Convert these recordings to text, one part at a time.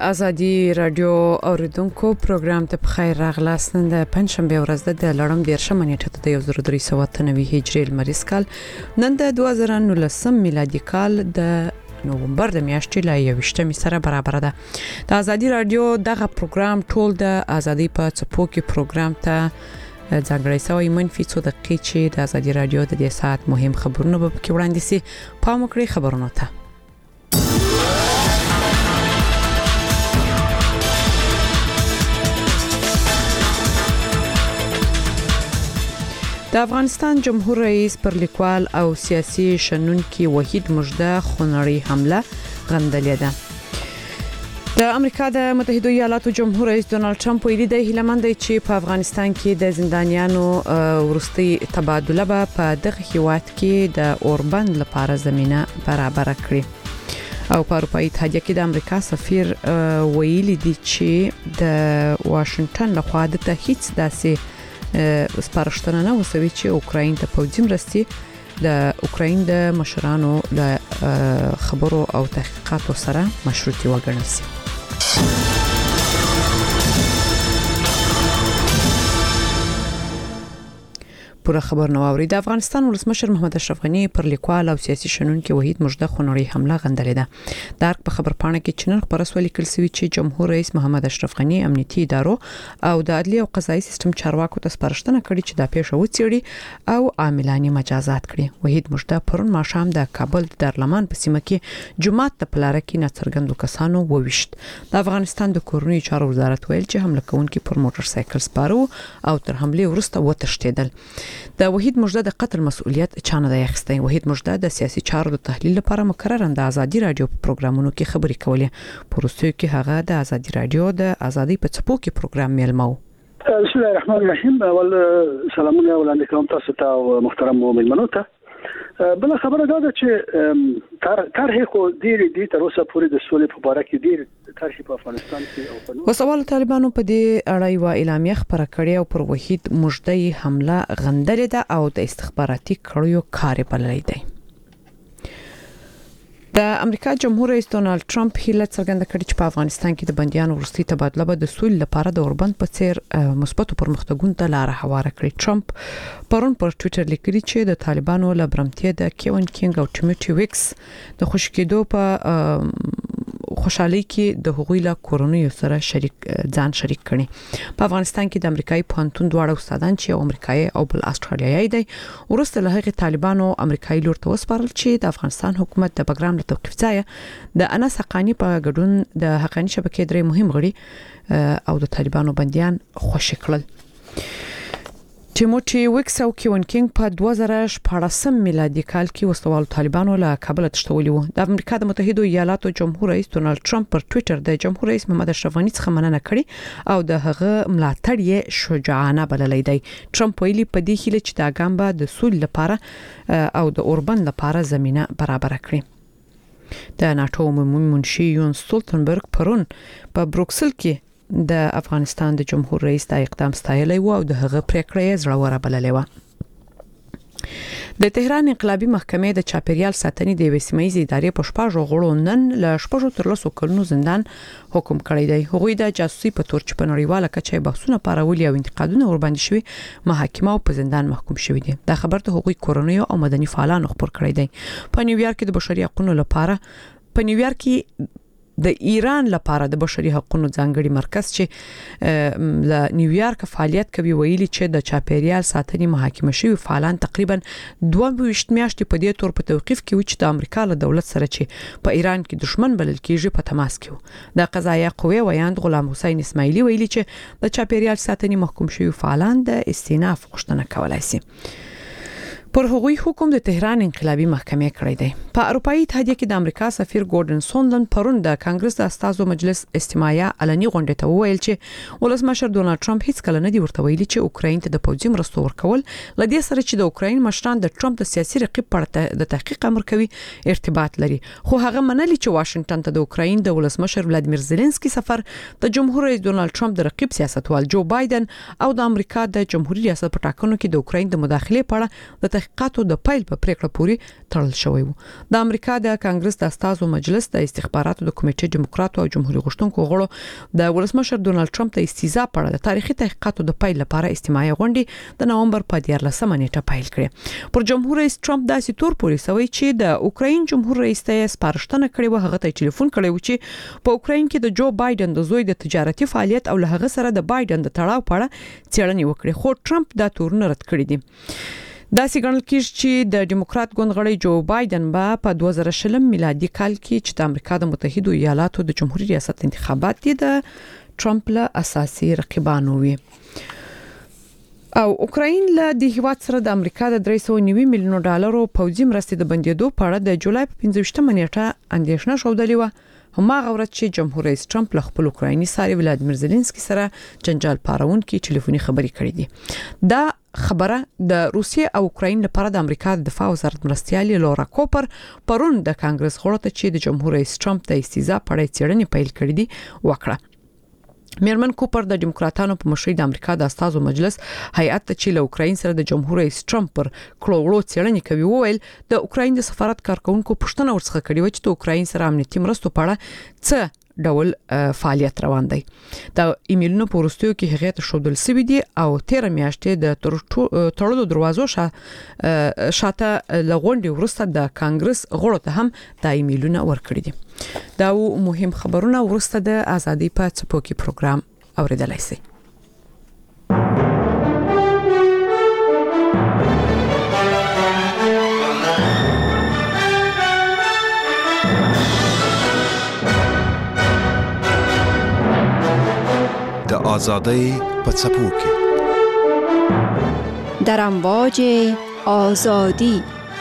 ازادي رادیو اوریدونکو پروګرام ته بخیر راغلاست. نن د پنځشنبه ورځ د لړم 13 نیټه د 1393 هجری لمریز کال، نن د 2019 میلادي کال د نومبر د میاشتې لا 21 سره برابر ده. د ازادي رادیو دغه پروګرام ټول د ازادي په څپو کې پروګرام ته ځانګړی سوی منفي څو دقیقې چې د ازادي رادیو د دې ساعت مهم خبرونه به کې وړاندې سي. پام وکړئ خبرونه ته. د افغانستان جمهور رئیس پر لیکوال او سیاسي شنونکي وحید مژده خونړی حمله غندلې ده. د امریکا د متحده ایالاتو جمهور رئیس ډونالد ټرمپ ویلي دی هیلمند دی چې په افغانستان کې د زندانیانو ورستي تبادله به په دغه هیواد کې د اوربند لپاره زمينه برابر کړي. او په اروپאי اتحادیه کې د امریکا سفیر ویلي دی چې د واشنگټن لخوا د هیڅ داسې سپارښتنه نه وسوي چې اوکراین ته پوځي مرستي د اوکراین د مشرانو له خبرو او تحقیقاتو سره مشروطي وګڼل شي. پوره خبر نو اوري. د افغانستان ولسمشر محمد اشرف غنی پر لیکوال او سیاسي شنونکي وحید مژده خونړی حمله غندلې ده. د په خبر پاڼه کې چنن خبرسو لیکل شوی چې جمهور رئیس محمد اشرف غنی امنیتي ادارو او د عدلي او قضایي سیستم چارواکو ته سپارښتنه کړې چې د پیښه وڅېړي او عاملانی مجازات کړي. وحید مژده پرون ماښام د کابل د دارالمان په سیمه کې جمعات ته پلاره کې ناڅرګندو کسانو وويشت. د افغانستان د کورنۍ چارو وزارت ویل چې حمله کوونکي پر موټر سایکل سپارو او تر حمله وروسته وتښتیدل. د وحید مژده د قتل مسؤلیت چانه دی اخیستی. وحید مژده د سیاسي چارو د تحلیل لپاره مقرره د ازادي رادیو په پروګرامونو کې خبري کولې. پروسته کې هغه د ازادي رادیو د ازادي په څپو کې پروګرام میلمو. بسم الله الرحمن الرحیم. اول سلامونه وړاندې کوم تاسو ته او محترم مؤمنانو ته. بل خبره دا چې تاریخ خو ډیر تر اوسه پورې د سولې په اړه کې ډیر تاریخ په افغانستان کې او په وسوال طالبانو په دې اړه یو اعلامیه خبره کړې او پر وحید مژده حمله غندلې ده او د استخباراتي کړیو کار بللی دی. د امریکا جمهور رئیس ډونالد ټرمپ هیله څرګنده کړې چې په افغانستان کې د بنديانو ورستي تبادله به د سولې لپاره د اوربند په څیر مثبت پرمختګونو ته لار هواره کړي. ټرمپ پرون پر ټوئیټر لیکلي چې د طالبانو لبرمتیا د کیون کینګ او ټیموتی ویکس د خوشکېدو په خوشحالي کې د حقوقي لا کورونیو سره ځان شریک کړي. په افغانستان کې د امریکایي پانتون دواړه استادان چې امریکایي او بل استرالیایي دي ورسته له هغه طالبانو امریکایي لور ته وسپارل چې د افغانستان حکومت د پروګرام توقيف ځای د انس حقانی په ګډون د حقانی شبکې درې مهم غړي او د طالبانو بنديان خوشی کړل. ټیموتی ویکس او کیون کینګ په 2014 میلادي کال کې وسوال طالبانو له کابل تښتولي وو. د امریکا د متحده ایالاتو جمهور رئیس ډونالد ټرمپ پر ټوئیټر د جمهور رئیس محمد اشرف غنی څخه مننه کړې او د هغه ملاتړ یې شجاعانه بللی دی. ټرمپ ویلي په دې هیله چې د ګامبا د سولې لپاره او د اوربند لپاره زمينه برابر کړي. د ناتو عمومي منشي یون سټولتنبرګ پرون په بروکسل کې د افغانستان د جمهور رئیس د اقدام ستایلی و او د هغه پریکړه یې زړه بللې و. د تهران انقلابي محکمې د چاپیریال ساتنې د وسیمایي ادارې په شپږ غړو نن له شپږ تر لسو کلونو زندان حکم کړی دی. هغوی د جاسوسي په تور چې په نړیواله کچه بحثونه پارولي او انتقادونه ورباندې شوي محاکمه او په زندان محکوم شوي دي. دا خبر ته هغوی کورنۍ او مدني فعالانو خبر کړی دی. په نیویارک کې د بشري حقوقو لپاره په نیویارک کې د ایران لپاره د بشري حقوقو ځانګړي مرکز چې له نیویارک فعالیت کوي ویلي چې د چاپیریال ساتنې محاکمه شوی فعالان تقریبا 22 میاشتې په دې تور په توقيف کې و چې د امریکا له دولت سره چې په ایران کې دشمن بلل کېږي په تماس کې و. د قضایه قوې ویاند غلام حسین اسماعیلی ویلي چې د چاپیریال ساتنې محکوم شوی فعالان د استئناف غوښتنه کولای شي. پر هغوی حکم د تهران انقلابي محکمې کړی دی. په اروپאי اتحادیه کې د امریکا سفیر ګوردن سوندلن پرون د کانګرس د استازو مجلس استماعیه علني غونډه ته وویل چې ولسمشر ډونالد ټرمپ هیڅ کله نه دی ورته ویلي چې اوکراین ته د پوځي مرستو ورکول لدې سره چې د اوکراین مشران د ټرمپ د سیاسي رقیب پړه د تحقیق امر کوي ارتباط لري. خو هغه منلي چې واشنگټن ته د اوکراین د ولسمشر ولادیمیر زيلنسکي سفر د جمهور رئیس ډونالد ټرمپ د رقیب سیاستوال جو بایدن او د امریکا د جمهوریت ریاست په ټاکنو کې د اوکراین د مداخله په اړه د تحقیقاتو د پیل په پریکړه پورې تړل شوی و. د امریکا د کانګرس د استازو مجلس د استخباراتو د کمیټې دیموکراتو او جمهوریت غوښتونکو غړو د ولسمشر ډونالد ټرمپ ته استیزا په اړه د تاریخي تحقیقاتو د پیل لپاره استماعي غونډه د نومبر په 14 نیټه پیل کړه. پر جمهور رئیس ټرمپ داسې تور پولیس وایي چې د اوکراین جمهور رئیس ته سپارښتنه کړې و هغه ته ټلیفون کړی و چې په اوکراین کې د جو بایدن د زوی د تجارتي فعالیت او له هغه سره د بایدن د تړاو په اړه څېړنې وکړي، خو ټرمپ دا تورونه رد کړی دي. دا څنګه کېږي چې د دیموکرات ګوند غړی جو بایدن په 2020 میلادي کال کې چې د امریکا د متحده ایالاتو د جمهوریت ریاست انتخابات دي د ټرمپ له اساسي رقیبانو وي. او اوکراین له د هیواد سره د امریکا د 390 میلیون ډالرو پوځي مرستې د بندیدو په اړه د جولای په 15 نیټه اندېښنه شودلې و. هماغه ورځ چې جمهور رئیس ټرمپ له خپل اوکرایني ساري ولادیمیر زيلنسکي سره جنجال پارونکي ټلیفوني خبري کړې دي. دا خبره د روسیې او اوکراین لپاره د امریکا د دفاع وزارت مرستیالي لورا کوپر پرون د کانګرس غړو ته چې د جمهور رئیس ټرمپ د استیزا په اړه څېړنې پیل کړې دي وکړه. میرمن کوپر د دیموکراتانو په مشرۍ د امریکا د استازو مجلس هیئت چې له اوکراین سره د جمهور رئیس ټرمپ پر کړوړو څېړنې کوي وویل د اوکراین د سفارت کارکونکو پوښتنه ورڅخه کړې و چې د اوکراین سره امنیتي مرستو په اړه څه ډول فعالیت روان دی. د ایمیلونو په وروستیو کې هغه ته شودل سوي دي او 13 میاشتې د تړلو دروازو شاته لغونډي ورسته د کانګرس غړو ته هم د ایمیلونو ورکړي دي. دا مهم خبرونه ورسته د ازادي په څپو کې پروګرام اوریدلای شي. د آزادی په څپو کې در امواج آزادی.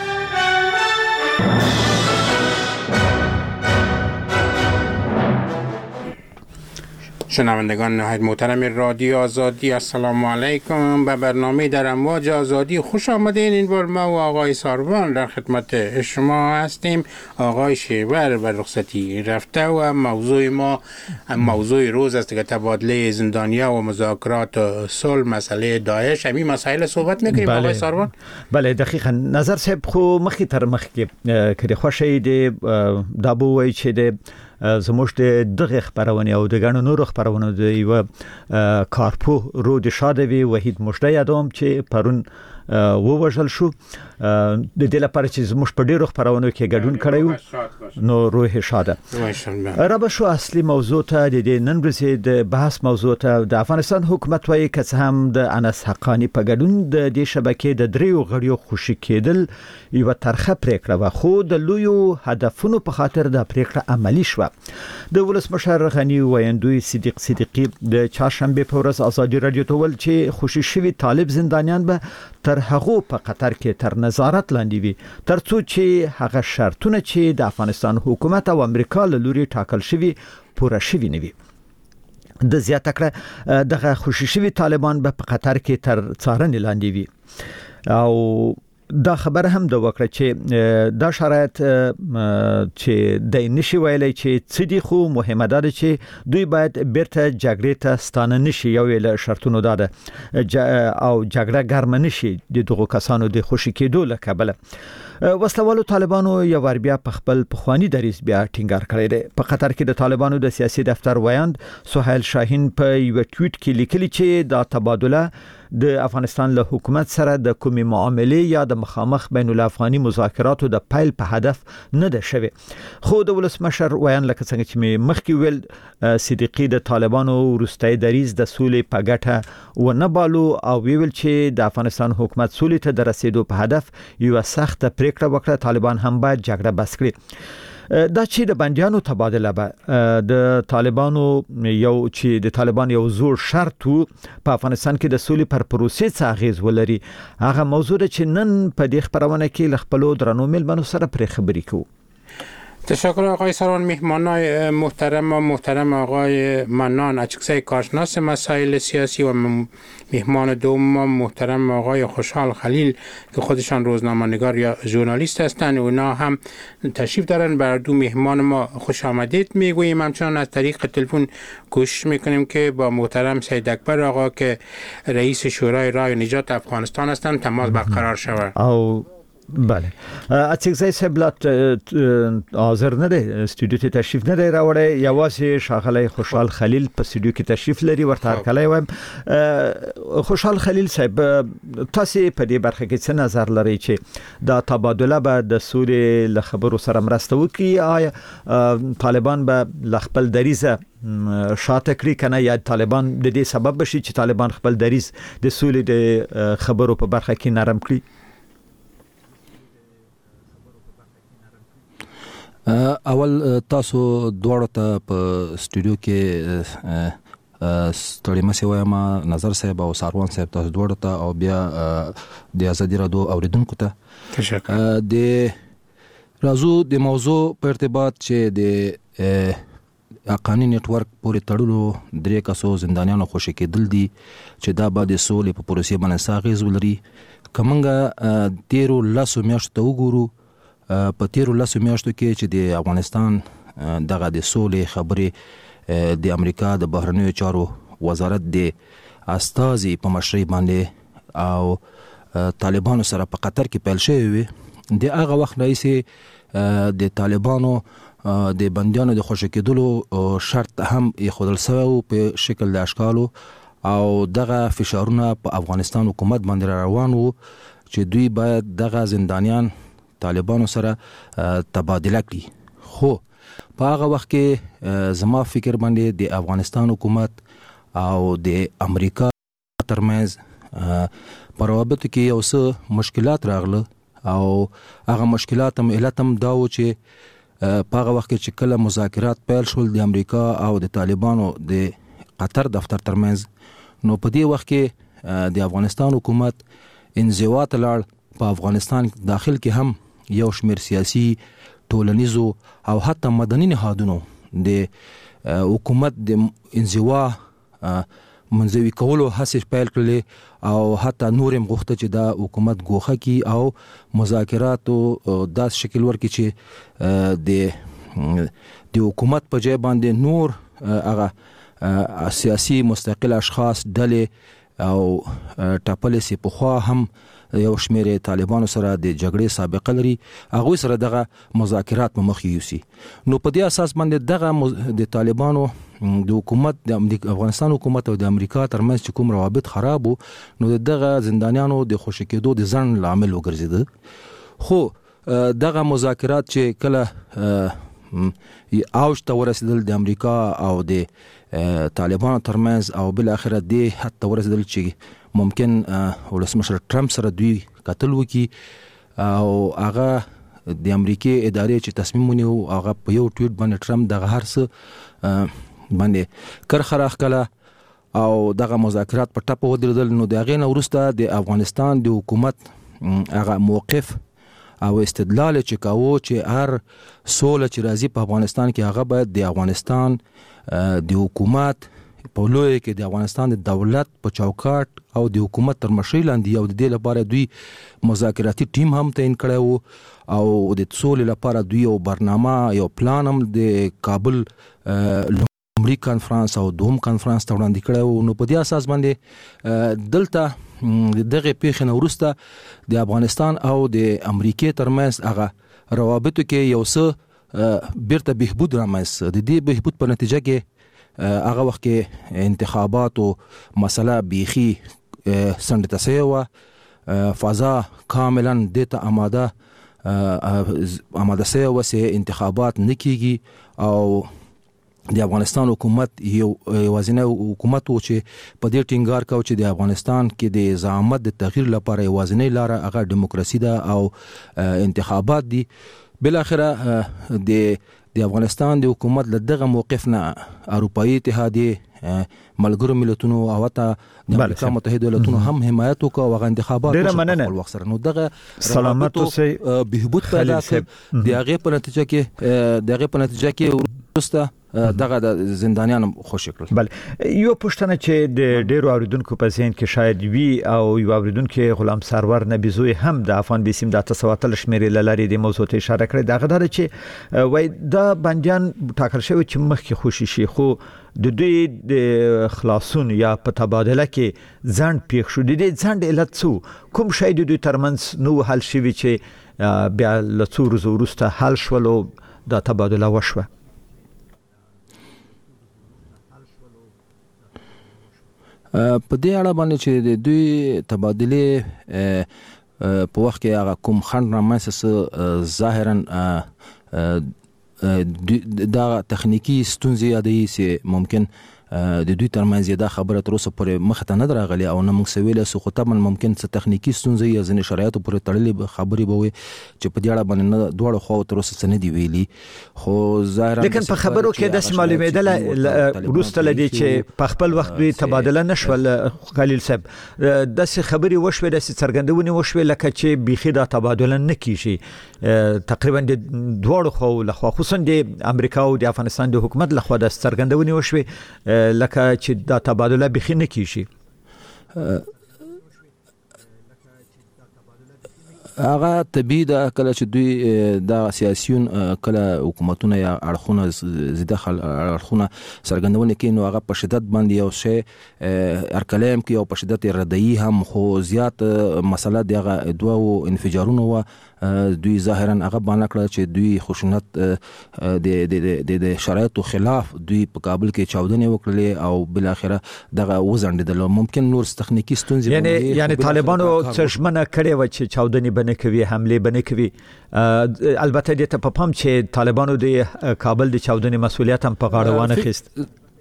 شنوندگان نهایت محترم رادیو آزادی، السلام علیکم. به برنامه در امواج آزادی خوش آمدین. این بار ما و آقای ساروان در خدمت شما هستیم. آقای شیور به رخصتی رفته و موضوع ما موضوع روز است که تبادله زندانیا و مذاکرات صلح، مسئله داعش، همین مسائل صحبت میکنیم. آقای ساروان بله دقیقاً نظر صاحب خو مخی تر مخ کې کړي خوشی دی دا بووي چې د زموږ د دغه خبرونه او د غنو نور خبرونه د یو کارپو رو د شادوي وحید مشته یادوم چې پرون ووژل شو. د دې لپاره چې زموږ په ډیرو خبرونو کې ګډون کړیو نو روح شاده. رب شو اصلي موضوع ته د نن ورځې د بحث موضوع ته د افغانستان حکومت وايي که هم د انس حقانی په ګډون د دې شبکې د دریو غړیو خوشی کېدل یو طرحه پریکړه و، خو د لویو هدفونو په خاطر د پریکړه عملی شو. د ولسمشر غنی ویندوی صدیقی د چهارشنبه په ورځ ازادي رادیو ته ول چې خوشی شوی طالب زندانیان به تر هغه په قطر کې تر نظارت لاندې وي ترڅو چې هغه شرطونه چې د افغانستان حکومت او امریکا له لوري ټاکل شوی پوره شوی نه وي. د زیاته کړه دغه خوشی شوی طالبان به په قطر کې تر څارنې لاندې وي او دا خبر هم د وکړه چې دا شرایط چې د نشي ویلای چې څه دي، خو مهمه ده چې دوی باید بیرته جګړې ته ستانه نشي. یو ویل شرطونه ده او جګړه ګرم نشي د دغو کسانو د خوشی کېدو له کبله. وسلوالو طالبانو یو ور بیا په خپل پخوانی دریځ بیا ټینګار کړی دی. په قطر کې د طالبانو د سیاسي دفتر ویاند سهیل شاهین په یو ټویټ کې لیکلی چې دا تبادله د افغانستان له حکومت سره د کومې معاملې یا د مخامخ بین الافغاني مذاکراتو د پیل په هدف نه ده شوی. خو د ولسمشر ویان لکه څنګه چې مخکې ویل صدیقی د طالبانو وروستۍ دریځ د سولې په ګټه و نه بالو او ویل چې د افغانستان حکومت سولې ته د رسیدو په هدف یو سخت پریکړه وکړه. طالبان هم باید جګړه بس کړي. دا چې د بندیانو تبادله به د طالبانو چې د طالبان یو زور شرط په افغانستان کې د سولې پر پروسې څه اغیز ولري، هغه موضوع چې نن په دې خبرونه کې ل خپل درنو ملمنو سره پر خبرې کوو. تشکر آقای سروان. مهمانای محترم آقای منان اچکزی کارشناس مسائل سیاسی و مهمان دوم محترم آقای خوشحال خلیل که خودشان روزنامه‌نگار یا ژورنالیست هستند. اونا هم تشریف دارن. بر دو مهمان ما خوش آمدید میگوییم. همچنان از طریق تلفن کوشش میکنیم که با محترم سید اکبر آقا که رئیس شورای رای نجات افغانستان هستند تماس برقرار شود. بله اڅکزی صاحب حاضر نه دی استودیو ته تشریف نه دی راوړی. یوازې شاغلی خوشحال خلیل په استودیو کې تشریف لري. ورته هرکلی وایم. خوشحال خلیل صاحب تاسو په دې برخه کې څه نظر لرئ چې دا تبادله به د سولې له خبرو سره مرسته وکړي؟ آیا طالبان به له خپل دریزه شاته کړي کنه یا طالبان د دې سبب بشي چې طالبان خپل دریز د سولې د خبرو په برخه کې نرم کړي؟ اول تاسو دواړو ته په استودیو کې ستړي مشه وایم نظر صاحب او ساروان صاحب تاسو دواړو ته او بیا د ازادي رادیو اوریدونکو ته تشکر. د راځو د موضوع په ارتباط چې د اقانی نتورک پورې تړلو درې کسو زندانیانو خوشی کېدل دي چې دا به د سولې په پروسې باندې ساغیز ولري. کومنګ تیرو لاسو میاشتو ته وګورو په تیرو لاسو میاشتو کې چې د افغانستان دغه د سولې خبرې د امریکا د بهرنیو چارو وزارت د استازي په مشرۍ باندې او طالبانو سره په قطر کې پیل شوی وي. د هغه وخت راځي د طالبانو د بندیانو د خوشی کېدلو شرط هم خودل سوی په شکل د اشکالو او دغه فشارونه په افغانستان حکومت باندې روان وو چې دوی باید دغه زندانیان طالبانو سره تبادله کړي. خو په هغه وخت کې زما فکر باندې د افغانستان حکومت او د امریکا ترمنځ په روابطو کې یو څه مشکلات راغله او هغه مشکلات هم علت هم دا و چې په هغه وخت کې چې کله مذاکرات پیل شول د امریکا او د طالبانو د قطر دفتر ترمنځ، نو په دې وخت کې د افغانستان حکومت انزوا ته لاړ. په افغانستان داخل کې هم یو شمیر سیاسي، ټولنیزو او حتی مدني نهادونو د حکومت د انزوا منځوي کولو هڅې پیل کړلې او حتی نور هم غوښته چې دا حکومت ګوښه کی او مذاکراتو داس شکل ورکړي چې د حکومت په ځای باندې نور هغه سیاسي مستقل اشخاص ډلې او ټاپلې سي په خوا هم یو شمیر طالبانو سره د جګړې سابقه لري، هغه سره دغه مذاکرات په مخ یوسي. نو په دې اساس باندې دغه د طالبانو د حکومت د افغانستان حکومت او د امریکا ترمنځ چې کوم روابط خرابو، نو دغه زندانیانو د خوشی کېدو د ځن عامل وګرځیده. خو دغه مذاکرات چې کله اوج ته ورسېدل د امریکا او د طالبانو ترمنځ او بل اخر د حتی ورسېدل چې ممکن ولسمشر ټرمپ سره دوی قتل وکي او هغه د امریکای ادارې چې تصمیم ونیو هغه په یو ټویټ باندې ټرمپ دغه هرڅ باندې کرخراخ کړه او دغه مذاکرات په ټاپه ودرېدل. نو دغه نه وروسته د افغانستان د حکومت هغه موقف او استدلال چې کاوه چې هر سوله چې راځي په افغانستان کې هغه باید د افغانستان د حکومت په لوی کې د افغانستان د دولت په چوکاټ او د حکومت تر مشرۍ لاندې او د دې لپاره دوی مذاکراتي ټیم هم تعین کړی وو او د سولې لپاره دوی یو برنامه یو پلان هم د کابل لومړي کانفرنس او دوم کانفرنس ته وړاندې کړی وو. نو په دې اساس باندې دلته دغه پیښې نه وروسته د افغانستان او د امریکای ترمنځ هغه روابطو کې یو څه بیرته بهبود رامنځته. د دې بهبود په نتیجه کې هغه وخت کې انتخاباتو مسله بیخي سندته سوی وه، فضا کاملا دته آماده سوی وه چې انتخابات نه کیږي او د افغانستان حکومت یو یوازینی حکومت و چې په دې ټینګار کاوه چې د افغانستان کې د زعامت د تغییر لپاره یوازینی لاره هغه دیموکراسي ده او انتخابات دي. بل اخره د افغانستان د حکومت له دغه موقف نه اروپایي اتحادیه ملګرو ملتونو او ته د امریکا متحده ایالاتونو هم حمایت وکړ او انتخابات خپل وخت سره نو دغه سلامت اوسې بهبود پیدا کړ د هغه په نتیجه کې ورسته دغه د زندانیانو خوشی کړل. بل یو پښتنه چې د ډیرو اوریدونکو په ذهن کې شاید وی او یو اوریدونکو غلام سرور نبیزوی هم د افغان بیسیم د تسواتل شمیرې لاري د موضوع ته اشاره کړې. دغه دره چې وای د بنديان ټاکل شوی چې مخکې خوشی شي خو د دوی د خلاصون یا په تبادله کې ځند پیښ شو. د دې ځند علت څه کوم شی د دوی ترمنځ نو حل شوی چې بیا له څو ورځې وروسته حل شول او د تبادله وشوه؟ په دې اړه باندې چې د دوی تبادله په وخت کې هغه کوم خنډ رامنځته ظاهرا دا تخنیکی ستونزې یادې چې ممکن د دوی ترمنځ دا خبره تر اوسه پورې مخ ته نه درغلي او نه موږ سویل سو خو طبعا ممکن څه تخنیکی ستونزې یا ځینې شرایطو پورې تړلې خبرې به وي چې په دې اړه باندې نه دوړو خو تر اوسه څه نه دی ویلي خو ظاهرا لیکن په خبرو کې د معلومېدل وروسته لدی چې په خپل وخت دوی تبادله نشول. خلیل صاحب د څه خبري وشوي د څرګندونې وشوي لکه چې بيخي دا تبادله نه کیږي تقریبا د دوړو خو لخوا خصوصا د امریکا او د افغانستان د حکومت لخوا د څرګندونې وشوي لکه چې دا تبادله بخي نه کیږي. هغه طبيعي د کله چې دوی د سیاسيون کله حکومتونه یا اړخونه زیاده اړخونه څرګندونه کوي نو هغه په شدت باندې یو شی ارکلام کې او په شدت ردایي هم خو زیات مسله دغه دوه انفجارونه و دوی ظاهرا هغه باندې کړ چې دوی خشونت د شرایطو خلاف دوی په کابل کې چاودنې وکړلې او بل اخره دغه وزندل ممکن نور تخنیکی ستونزې یعنی طالبانو څرشمنه کړې و چې چاودنې بنه کوي حمله بنه کوي. البته د ته په پام چې طالبانو د کابل د چاودنې مسؤلیت هم په غاړه وانه خست.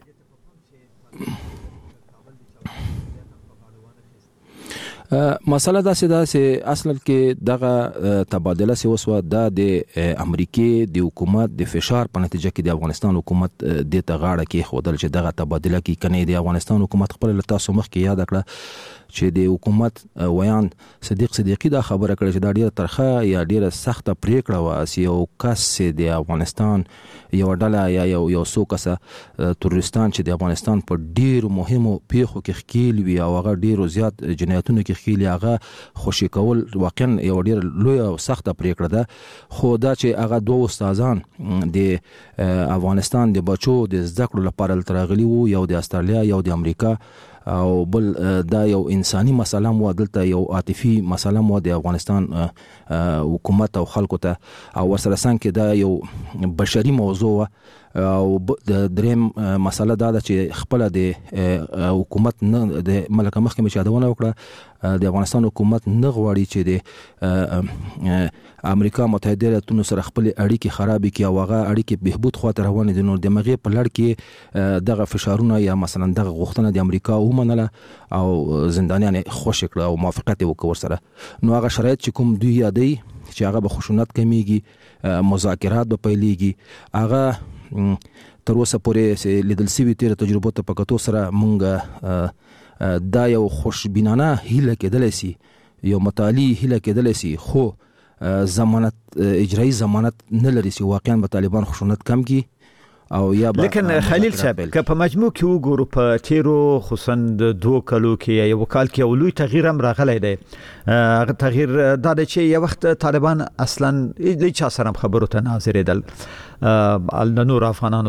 مسله دا چې اصل کې دغه تبادله سي وسو د امریکای د حکومت د فشار په نتیجه کې د افغانستان حکومت د تغاړه کې خودل چې دغه تبادله کې کني د افغانستان حکومت خپل تاسو مخ کې یاد کړه چې د حکومت ویان صدیقی دا خبره کړې چې دا ډیره ترخه یا ډیره سخته پریکړه و چې یو کس د افغانستان یو ډله یا یو څو کسه تروریستان چې د افغانستان په ډیرو مهمو پیښو کې ښکیل وي او هغه ډیرو زیات جنایتونو کې ښکیل هغه خوشی کول واقعا یو ډیر لوی او سخته پریکړه ده. خو دا چې هغه دوه استادان د افغانستان د بچو د زده کړو لپاره ترغلي وو یو د استرالیا یو د امریکا او بل دا یو انساني مسله مو دلته یو عاطفي مسله مو د افغانستان حکومت او خلکو ته او ورسره څنګه دا یو بشري موضوع او د دریم مسله دا چې خپل د حکومت نه د ملک محکمه چادونه وکړه د افغانستان حکومت نه غواړي چې د امریکا متحده ایالاتونو سره خپل اړیکې خرابې کړي او هغه اړیکې بهبود خواته روانې دي. نو د مغې په لړ کې دغه فشارونه یا مثلا دغه غوښتنه د امریکا ومنله او زندانیان خوشی کړه او موافقت وکړ سره. نو هغه شرایط چې کوم دوی یادې چې هغه به خشونت کمیږي مذاکرات به پیلېږي هغه تر اوسه پورې لیدل سوي تیر تجربه ته پکاتو سره مونږ دا یو خوشبینانه هیله کېدل سي یو متعالی هیله کېدل سي خو ضمانت اجرایی ضمانت نه لري چې واقعا به طالبان خشونت کم کی او یا لیکن خلیل صاحب که په مجموع کې وګورو په تیرو خصوصا د 2 کلو کې یو کال کې اولوی تغییر هم راغلی دی. هغه تغییر دا چې یو وخت طالبان اصلا هیڅ سره خبرو ته ناظرېدل د نور افغانانو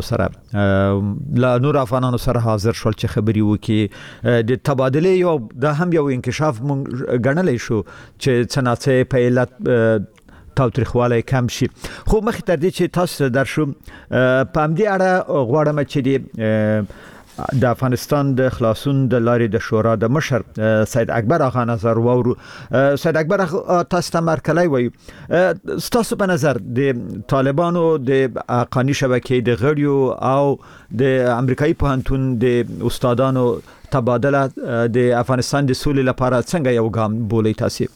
سره حاضر شول چې خبري وکي د تبادله یو د هم یو انکشاف غنلې شو چې څنګه په علت تاوتریخواله کم شي. خو مخ تر دې چې تاسو درشو په همدې اړه غواړم چې د افغانستان د خلاصون د لارې د شورا د مشر سید اکبر اغا نظر وورو. سید اکبر تاسو ته مرکلای وي تاسو په نظر د طالبانو د حقانی شبکې د غړیو او د امریکایي پوهنتون د استادانو تبادله د افغانستان د سولې لپاره څنګه یو ګام بولي تاسو؟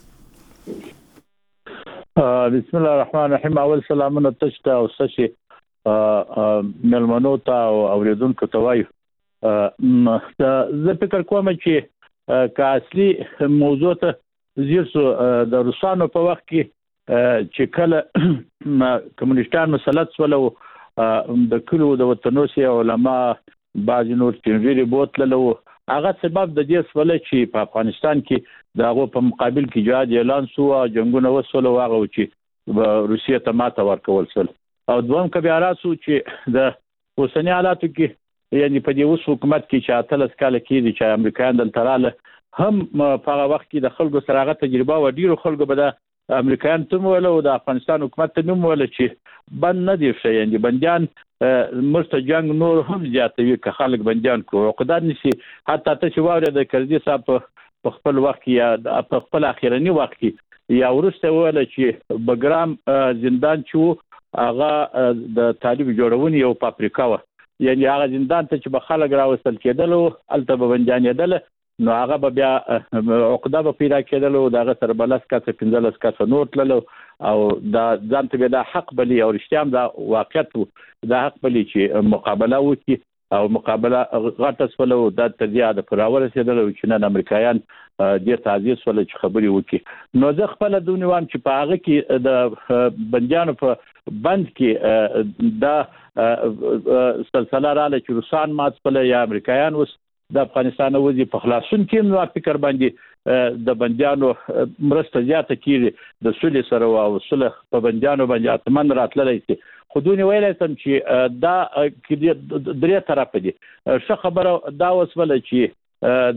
بسم الله الرحمن الرحیم. اول سلامونه تشته او سشي ملمنو ته او اوریدونکو ته وایو زه فکر کوم چې اصلي موضوع ته زیرسو د روسانو په وخت کې چې کله کمونیستان مسلط ولو د کلو د وطنوسي علما بعض نور چنجيري بوتللو هغه سبب د دې سوال چې په افغانستان کې دغه په مقابل کې جهاد اعلان شو او جنگونه وسول واغه چې روسیه ته ماته ورکول شول او دوم کبیارات شو چې د اوسنی حالاتو کې یعنی په دې اوس حکومت کې چې اتلس کال کې چې امریکایان دلته رااله هم په هغه وخت کې د خلکو سره هغه تجربه و ډیرو خلکو به د امریکایان ته ویل او د افغانستان حکومت ته نوم ویل چې بند نه دی شي یعنی بنديان مرته جنگ نور هم زیاتوي که خلک بنديان کو عقدان نشي حتی ته چې واره د کردي صاحب په خپل وخت یا په خپل اخیرنی وخت کې یا ورسته ویل چې بګرام زندان چې هغه د طالب جوړونې یو پاپریکا و یعنی هغه زندان ته چې به خلک راوستل کېدل او الته به بنديان نو هغه به بیا عقده به پیدا کېدل او دغه سره بلس کاته 15 کاته نوٹ للو او دا ځان ته د حق بلی او رښتیام دا واقعیت د حق بلی چې مقابله وکړي او مقابله غټه سولو د تزیاده پراور رسیدل او چې نن امریکایان د تعزیز ول چې خبري وکړي نو زه خپل دونیوام چې په هغه کې د بنديانو په بند کې دا سلسله رااله چې روسان مات کړل یا امریکایان وس د افغانستان وځي په خلاصون کې نو فکر باندې د بنديانو مرسته زیاته کیږي د سولې سره او صلح په بنديانو باندې اتمن راتللی شي خودونی ویلای سم چې دا کې درې طرف دي ښه خبره دا وسوله چې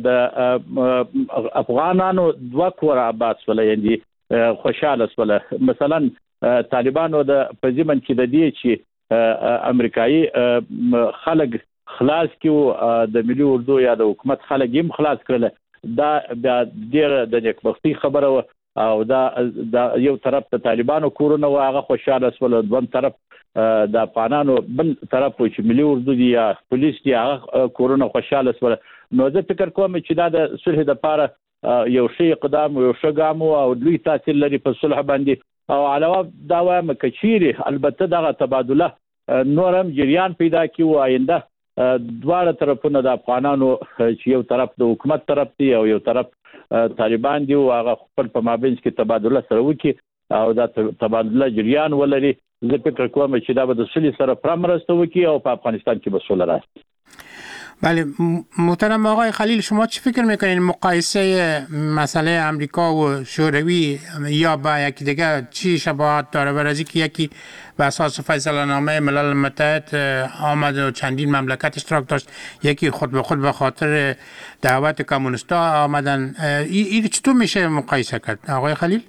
د افغانانو دوه کور آباد سول یعنی خوشاله سول مثلا طالبانو د پزیمن کې د دې چې امریکایي خلک خلاص کیو د ملي اردو یا د حکومت خلک هم خلاص کړل دا ډیر د نیکبختي خبره او دا یو طرف ته طالبانو کورونه واغه خوشاله سول دوم طرف د افغانانو بل طرف چې ملي اردو دی یا پولیس دی هغه کورونه خوشاله سول نو زه فکر کوم چې دا د صلح لپاره یو شی اقدام یو شګام او لوی تاثیر لري په صلح باندې او علاوه دا وایم کچيري البته دغه تبادله نورم جریان پیدا کیو آینده دواړه طرفونه د افغانانو چې یو طرف د حکومت طرف دی او یو طرف طالبان دی او هغه خپل په مابینځ کې تبادله سره وکړي او دا تبادله جریان ولري زه فکر کوم چې دا به د سولې سره پرمرسته وکړي او په افغانستان کې به سوله راشي بله محترم آقای خلیل شما چی فکر میکنین مقایسه مسئله امریکا و شوروی یا با یکی دیگه چی شباهت داره برای که یکی به اساس فیصله نامه ملل متحد آمد و چندین مملکت اشتراک داشت یکی خود به خود به خاطر دعوت کمونیستا آمدن این چطور میشه مقایسه کرد آقای خلیل؟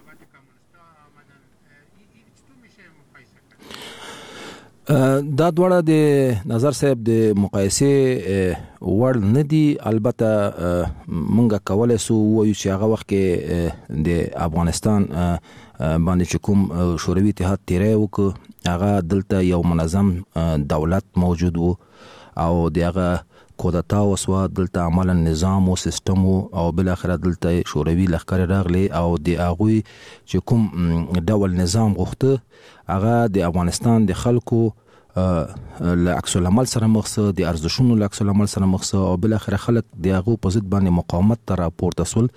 دا دواړه د نظر صاحب د مقایسه وړ نه دي البته مونږه کولای سو وایو چې هغه وخت کې د افغانستان باندې کوم شوروي اتحاد تیری وکړ هغه دلته یو منظم دولت موجود وو او دغه کودتا وسوا دلته عملا نظام او سیستم او بل اخر دلته شوروي لخر راغلي او د اغوي چې کوم ډول نظام غوښته هغه د افغانستان د خلکو له عکس العمل سره مخسه د ارزښتونو له عکس العمل سره مخسه او بل اخر خلک د هغه په ضد باندې مقاومت تر راپورته سول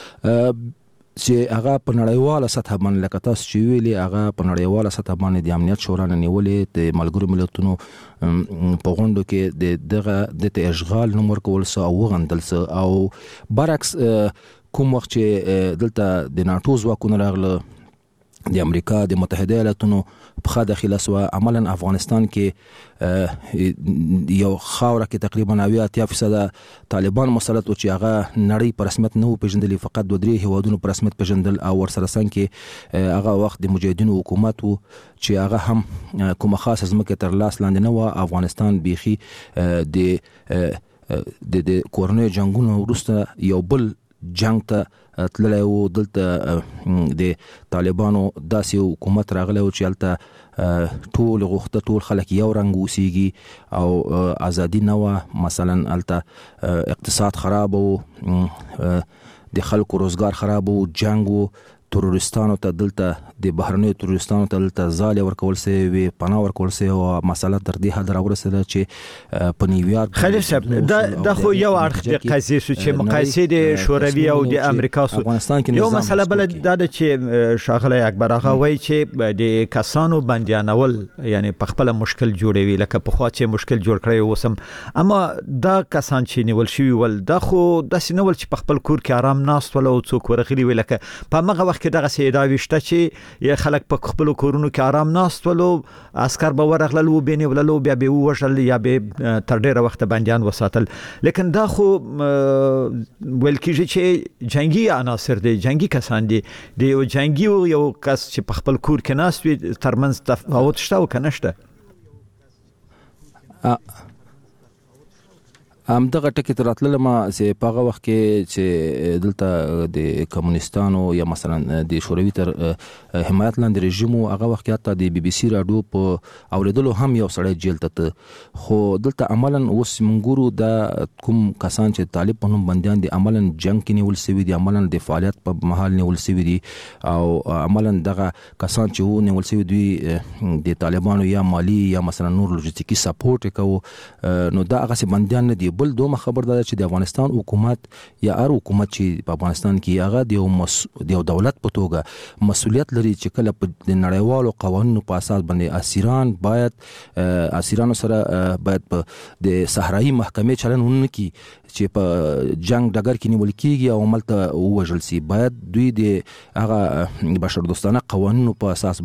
چې هغه په نړیواله سطح باندې لکه تاسو چې ویلي هغه په نړیواله سطح باندې د امنیت شورا نیولې د ملګرو ملتونو په غونډو کې د اشغال نمبر کول سو او غندل سو او برعکس کوم وخت چې دلته د ناتو ځواکونه راغله د امریکا د متحده ایالاتونو په داخله سو عملا افغانستان کې یو خاوره کې تقریبا 80% طالبان مسلط او چې هغه نړۍ په رسمیت نه پیژندل فقط 2-3 هیوادونو په رسمیت پیژندل او ورسره څنګه هغه وخت د مجاهدینو حکومت وو چې هغه هم کومه خاصه ځمکه تر لاس لاندې نه و افغانستان بيخي د کورنۍ جنگونو وروسته یو بل جنگ ته تللی و دلته د طالبانو داسې حکومت راغلی و چې هلته ټول غوښته ټول خلک یو رنګ اوسیږي او ازادي نه وه مثلا هلته اقتصاد خراب و د خلکو روزګار خراب و جنگ و تروریستانو ته دلته د بهرنیو تروریستانو ته دلته ځای ورکول سي وي پناه ورکول سي او مسله تر دې حد راورسېده چې په نیویارک خلیل صاحب دا خو یو اړخ د قضیې سو چې مقایسه د شوروي او د امریکا سو یو مسله بل دا چې شاغله اکبر هغه وایي چې د کسانو بندیانول یعنی په خپل مشکل جوړوي لکه په خوا چې مشکل جوړ کړی وسم اما دا کسان چې نیول شوی ول دا خو د سینول چې په خپل کور کې آرام ناست ول او څوک ورغلي وي لکه په هغه وخت کې دغه سیدا وشته چې یا خلک په خپل کورونو کې آرام ناست ول او عسكر به ورغلل و بینه وللو بیا به وشل یا به تر ډیره وخت بندیان وساتل لیکن دا خو ول کېږي چې جنگي عناصر دي جنگي کسان دي د یو جنگي یو کس چې په خپل کور کې ناست وي ترمنځ تفاوت شته او کنهشته دغه ټکی تر راتلل ما چې په هغه وخت کې چې دلته د کمونستانو یا مثلا د شوروي تر حمایت لاندې رژیم هغه وخت کې حتی د بي بي سي رادیو په اوریدلو هم یو سړی جیل ته خو دلته عملاً اوس منګورو دا کوم کسان چې طالب په نوم بنديان دي عملاً جنگ کې نیول سوي دي عملاً د فعالیت په محل نیول سوي دي او عملاً دغه کسان چې و نیول سوي دي د طالبانو یا مالی یا مثلا نور لوجستیکي سپورټ کوي نو دا هغه بنديان نه دي بل دومره خبر ده چې د افغانستان حکومت یا هر حکومت چې په افغانستان کې هغه د یو دولت په توګه مسؤلیت لري چې کله په نړیوالو قوانینو په اساس باندې اسیرانو سره باید د صحرایي محکمې چلن ونکي چې په جنگ ډګر کې نیول کیږي او عملته وژل سي باید دوی د هغه بشردوستانه قوانینو په اساس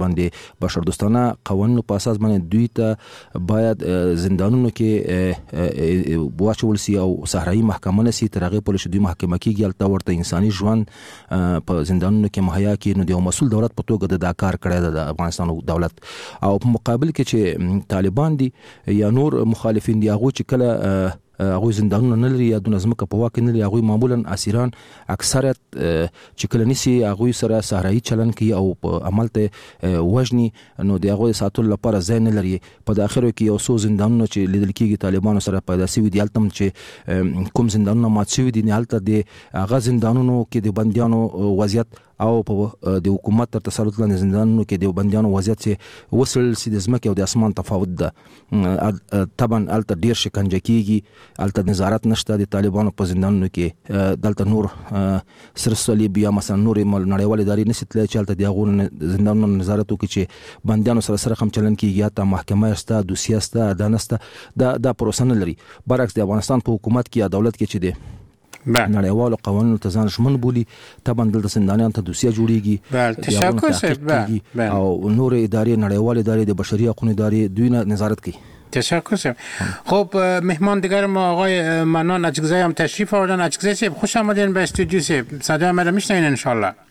باندې دوی ته باید زندانونو کې واچول سي او صحرایي محکمه نسي تر هغه پورې چې دوی محکمه کیږي البته ورته انساني ژوند په زندانونو کې مهیا کی نو د مسؤل دولت په توګه د کار کړی د افغانستان دولت او په مقابل کې چې طالبان دي یا نور مخالفین دي هغه چې کله هغه زندانونه نه لري یا د نظمکه په واکه نه لري هغه معمولا اسیران اکثریت چې کله نسی هغه سره صحرایي چلن کوي او په عمل ته وژني نو د هغه ساتل لپاره ځای نه لري په اخر کې یو څو زندانونه چې لیدل کېږي طالبانو سره پیدا شوي دي التم چې کوم زندانونه مات شوي دي نه الته د هغه زندانونو کې د بنديانو وضعیت او په د حکومت تر تسلط لاندې زندانونو کې د بنديانو وضعیت چې وصل سي د زمکه او د اسمان تفاوت ده طبعا الته ډیر شکنجه کیږي الته نظارت نشته د طالبانو په زندانونو کې دلته نور سر صلیب یا مثلا نور نړیوال ادارې نشته چې الته د زندانونو نظارت وکړي چې بنديانو سره هم چلن کیږي ته محکمه استه دوسیه استه دانسته دا پروسه نه لري برعکس د افغانستان په حکومت کې یا دولت کې چې دی نړیوالو قوانینو ته ځان شمن بولی طبعا دلته زندانیان ته دوسیه جوړیږي تشکر صاحب او نور ادارې نړیوال ادارې د بشري حقوقو ادارې دوی نظارت کوي تشکر صاحب خب مهمان دیگر ما آقای منان اچکزی هم تشریف آوردن اچکزی صاحب خوش آمدین به استودیو صاحب صدای ما را میشنوین ان شاء الله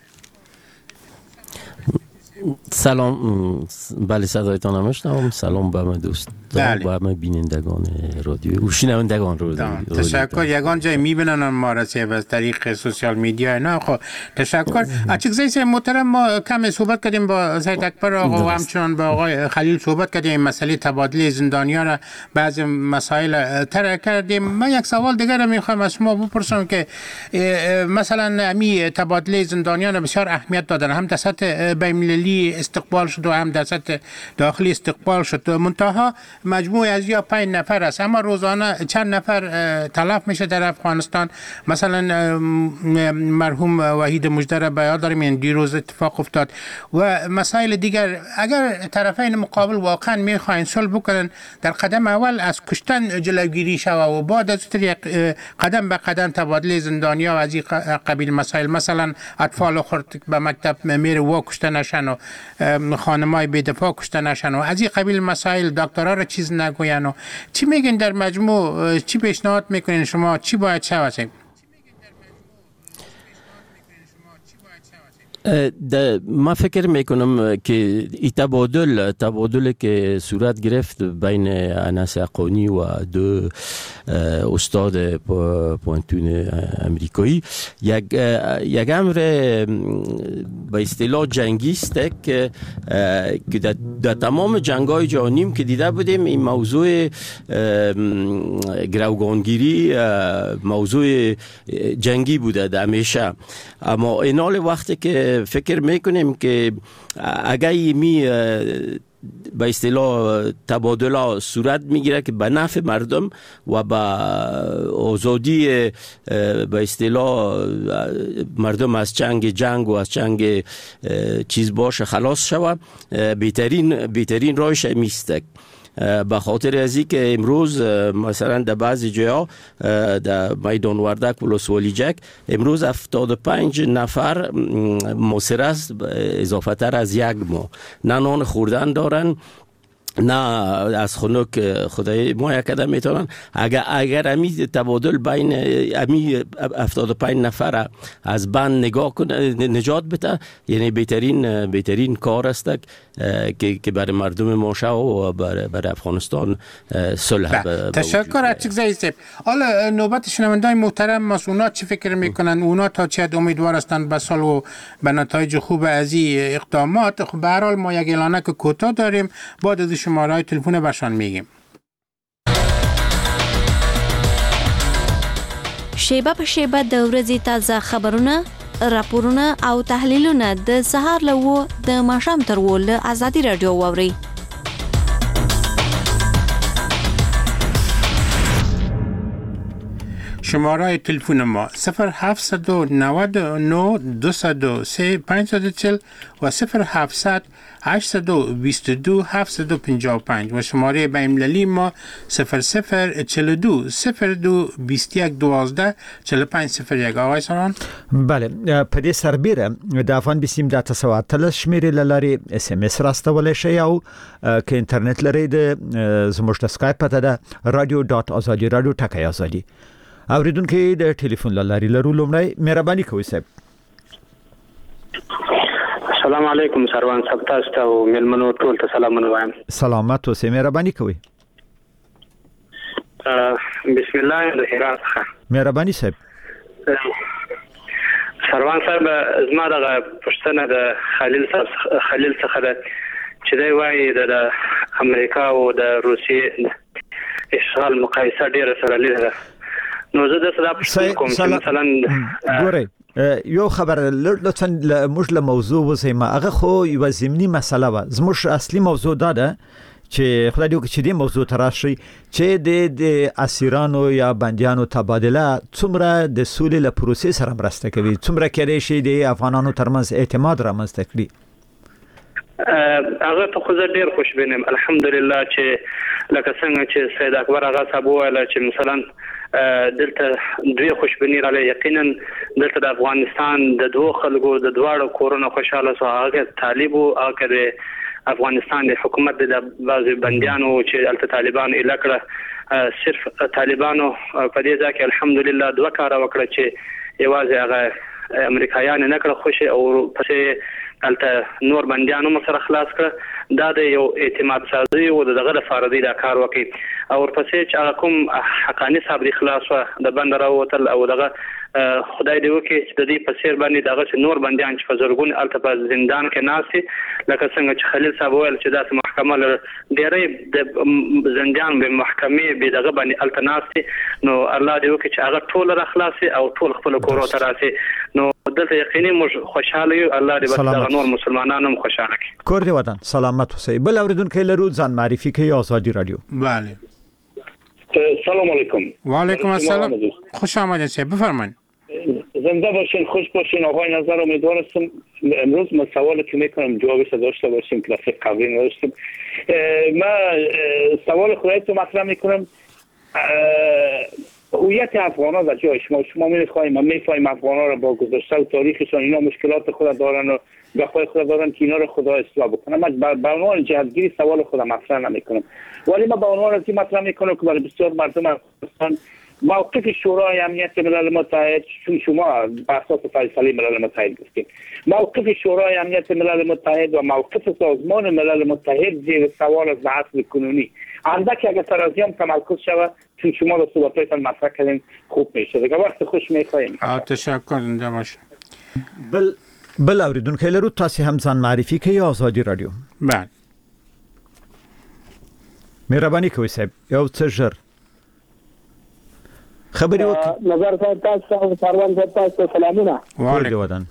سلام بله صدایتان هم میشنوم سلام به همه دوستان و همه بینندگان رادیو و شنوندگان رادیو تشکر یگان جای میبینن ما را از طریق سوشال میدیا نه خب تشکر اچکزی صاحب محترم ما کم صحبت کردیم با سید اکبر آقا و همچنان با آقای خلیل صحبت کردیم مسئله تبادله زندانیان را بعضی مسائل طرح کردیم من یک سوال دیگر میخوام از شما بپرسم که مثلا امی تبادله زندانیان بسیار اهمیت دادن هم در سطح بین‌المللی استقبال شد و هم در سطح داخلی استقبال شد منتها مجموع از یا 5 نفر است اما روزانه چند نفر تلف میشه در افغانستان مثلا مرحوم وحید مجده را به یاد داریم این دیروز اتفاق افتاد و مسائل دیگر اگر طرفین مقابل واقعا میخواین صلح بکنن در قدم اول از کشتن جلوگیری شود و بعد از قدم به قدم تبادله زندانیا و از این قبیل مسائل مثلا اطفال خرد به مکتب میره و کشته نشن و خانمای بی‌دفاع کشته نشن و از این قبیل مسائل دکترها را چیز نگوین و چی میگین در مجموع چی پیشنهاد میکنین شما چی باید شود؟ ما فکر میکنم که این تبادل که صورت گرفت بین انس حقانی و دو استاد پوانتون امریکایی یک امر به اصطلاح جنگی است که در تمام جنگ‌های جهانی که دیده بودیم این موضوع گروگانگیری موضوع جنگی بوده در همیشه. اما این حال وقتی که فکر میکنیم که اگر می به اصطلاح تبادله صورت میگیره که به نفع مردم و به آزادی به اصطلاح مردم از جنگ و از چنگ چیز باشه خلاص شوه، بهترین راهش میسته. به خاطر از این که امروز مثلا در بعضی جاها در میدان وردک و لسوالیجک امروز 75 نفر مسر است اضافه تر از یک ماه، نه نان خوردن دارن نه از خنک خدای ما کده میتونن. اگر امی تبادل بین امی 75 نفر از بند نگاه کنه نجات بده، یعنی بهترین کار است که برای مردم ما و برای افغانستان صلح. تشکر از چیزایی. حالا نوبت شنوندگان محترم است، اونا چی فکر میکنن؟ اونا تا چه حد امیدوار هستند به صلح و به نتایج خوب از این اقدامات؟ خب به هر حال ما یک اعلانک کوتاه داریم، بعد از شماره تلفن برشان میگیم. شیبه په شیبه د ورځې تازه خبرونه، راپورونه او تحلیلونه د سهار له د ماښام تر له آزادي رادیو واوري. شماره تلفن ما 0799 203 540 و 0700 822 755 و شماره بین‌المللی ما 0042 02 21 12 4501. آقای سران؟ بله، په دې سربیره د افغان بسیم د تسواتل شمیرې لاري اس ام اس راستول شي او که انټرنیټ لري د زموږ د سکایپ پته ده radio.azadi radio ټکای ازادي. اوریدونکو د ټلیفون لاري لرو لومړی مهرباني کوئ صاحب. السلام علیکم سروان صاحب، تاسو ته او ملمنو ټول ته سلامونه وایم. سلامات اوسئ، مهرباني کوئ. بسم الله الرحمن الرحیم. مهرباني صاحب. سروان صاحب زما د پښتنه د خلیل څخه ده چې دی وایي د امریکا او د روسیې اشغال مقایسه ډیره سره لیدله. نو زه د صدا پښتنه کوم چې مثلا ګورئ یو خبر لطفا موږ له موضوع وزیم. هغه خو یو زمینی مسله و. زموږ اصلي موضوع ده چې خدای دې وکړي چې دې موضوع ته راشي چې د اسیرانو یا بندیانو تبادله څومره د سولې له پروسې سره مرسته کوي، څومره کېدای شي د افغانانو ترمنځ اعتماد رامنځته کړي. هغه ته خو زه ډیر خوشبینم الحمدلله چې لکه څنګه چې سید اکبر هغه صاحب وویل چې مثلا دلته دوی خوشبینی را لري. یقینا دلته د افغانستان د دوه خلکو د دواړو کورونو خوشاله سو، هغه طالب او هغه افغانستان د حکومت د بعضی بندیانو چې الته طالبان الکړه. صرف طالبانو په دې ځکه الحمدلله دوه کار وکړه چې یوازې هغه امریکایان نه کړ خوشي او پسې الته نور بندیانو مسره خلاص کړ. دا د یو اعتماد سازي او دغه لپاره دی دا کار وکړي او ورپسې چې کوم حقانی صاحب خلاص د بندر او تل او دغه خدای دې وکړي چې د دې په سیر باندې دغه نور بندیان چې فزرګون الته په زندان کې ناسي لکه څنګه چې خلیل صاحب ویل چې داسې محکمه ډېرې د زندان به محکمې به دغه باندې الته ناسي. نو الله دې وکړي چې هغه ټول را خلاصي او ټول خپل کورو ته راسي. نو دلته یقیني موږ خوشاله یو. الله دې بس نور مسلمانانو هم خوشاله کړي. کور دې وطن سلامت اوسئ. بل اوریدونکو لرو ځان معرفي کوي آزادی رادیو. بله. سلام علیکم. و علیکم السلام. خوش آمدید صاحب، بفرمایید. زنده باشین، خوش باشین. آقای نظر امیدوار هستم امروز من سوالی که میکنم جوابش داشته باشیم که رفیق قبلی نداشتیم. من سوال خودتون مطرح میکنم. هویت افغان‌ها در جای شما میخوایم، من میفهمم افغان‌ها را با گذشته و تاریخشون اینا مشکلات خود دارن و گاهی خود دارن که اینا رو خدا اصلاح بکنه. من به عنوان جهتگیری سوال خودم مطرح نمیکنم، ولی من به عنوان از این مطرح میکنم که برای بسیار مردم افغانستان موقف شورای امنیت ملل متحد، چون شما بر اساس فیصله ملل متحد گفتید، موقف شورای امنیت ملل متحد و موقف سازمان ملل متحد زیر سوال از اصل کنونی اندکی اگه ترازیام تمرکز شود چون شما رو صحبتایتان مطرح کردین خوب میشه دیگه وقت خوش میخوایم. تشکر زنده باشه. بل اوریدونکو لرو تاسو هم ځان معرفي کوي آزادي رادیو. بله. مهرباني کوئ صاحب یو څه ژر خبري وکړه. نظر تاسو سروان تاسو سلامونه. وعلیکم.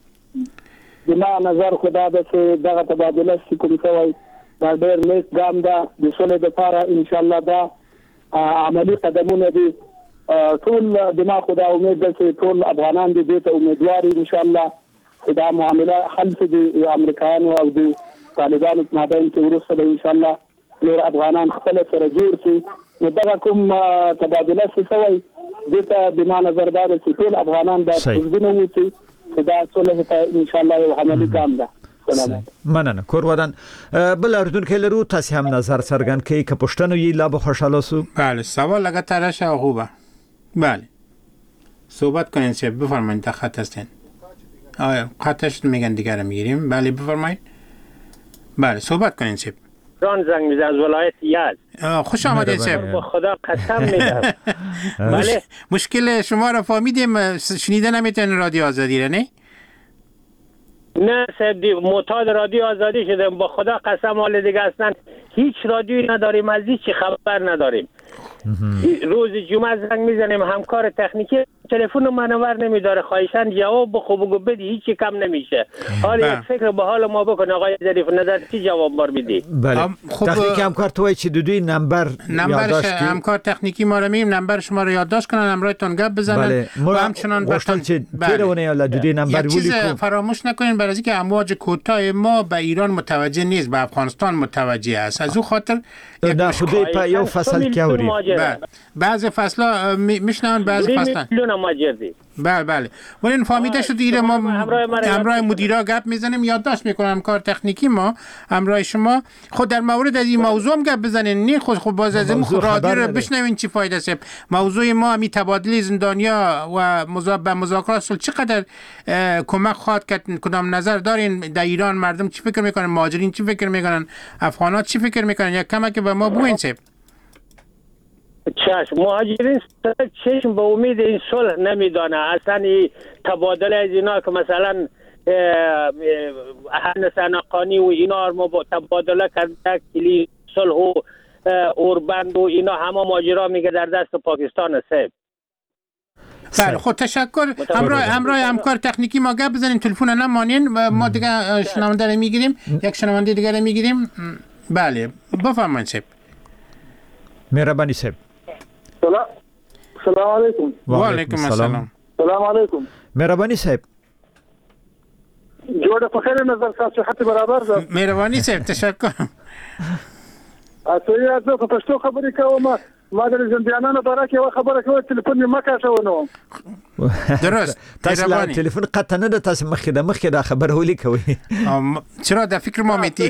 دما نظر خدا د دغه تبادله چې کوم کوي دا ډېر نیک ګام ده د سولې لپاره ان شاء الله دا عملی قدمونه دي. ټول دما خدا امید ده چې ټول افغانان دې ته امیدوار ان شاء الله دا معامله حل دي امریکایانو او د طالبانو په مابین کې ورسره ان شاء الله نور افغانان خپل سره جوړ شي. نو دا کوم تبادله څه کوي دته دما نظر دا چې ټول افغانان د ژوند وو دا ټول ته ان شاء الله یو عملی ګام ده. مننه کور ودان. بل اردوونکو لرو تاسو هم نظر څرګند کړئ که پښتنو یې لا به خوشاله سو. بله سوال لگاتار شه خوبه. بله صحبت کنین سه بفرمایید خط هستین. آیا خطش میگن دیگه رو میگیریم. بله بفرمایید. بله صحبت کنین سه. جان زنگ میزنم از ولایت یزد. خوش آمدید سه. با خدا قسم میدم. بله مشکل شما رو فهمیدیم. شنیده نمیتونین رادیو آزادی رو نه؟ نه سید معتاد رادیو آزادی شدم با خدا قسم حال دیگه اصلا هیچ رادیویی نداریم از هیچ خبر نداریم. روز جمعه زنگ میزنیم همکار تکنیکی تلفن منور نمیداره خواهشاً جواب خوب بگو بدی هیچ کم نمیشه. حالا یک فکر به حال ما بکن آقای ظریف نظر چی جواب بار بدی؟ بله تکنیکی همکار توی چی دوی نمبرش همکار تکنیکی ما رو میگیم نمبر شما رو یادداشت کنن همراهتون گپ بزنن و همچنان باشن چه تیرونه یا دوی نمبر ولی فراموش نکنین برای اینکه امواج کوتاه ما به ایران متوجه نیست به افغانستان متوجه است از او خاطر نه خودی پا یو فصل کیوری بعض فصلا میشنن بعض فصلا بله ولی فهمیده شد دیگه ما همراه مدیرا گپ میزنیم یادداشت میکنم کار تکنیکی ما همراه شما خود در مورد از این موضوع هم گپ بزنین نه خود باز از این رادیو رو بشنوین چی فایده است. موضوع ما می تبادل زندانیا و مذاکرات صلح چقدر کمک خواهد کرد کدام نظر دارین در ایران مردم چی فکر میکنن مهاجرین چی فکر میکنن افغانات چی فکر میکنن یک کمک به ما بوین سه چشم مهاجرین چشم به امید این صلح نمیدانه اصلا تبادل از اینا که مثلا اهل سنقانی و اینا رو تبادله کرده کلی صلح و اوربند و اینا همه ماجرا میگه در دست پاکستان است. بله خود تشکر. همراه همکار تکنیکی ما گپ بزنیم تلفن نمانین ما دیگه شنونده رو میگیریم یک شنونده دیگه رو میگیریم. بله بفرمایید صاحب. مهربانی صاحب. سلام علیکم. و علیکم السلام. سلام علیکم. مهربانی صاحب. جوړه په خیر نظر تاسو صحت برابر ده. مهرباني صاحب تشکر. تاسو یې په پښتو خبرې کوم ما د زندانانو باره کې یو خبره کوي تلیفون مې مکاشونه. درست. تاسو لا تلیفون قطع نه د تاسو مخکې دا خبره ولي کوي. چرا د فکر ما میتی.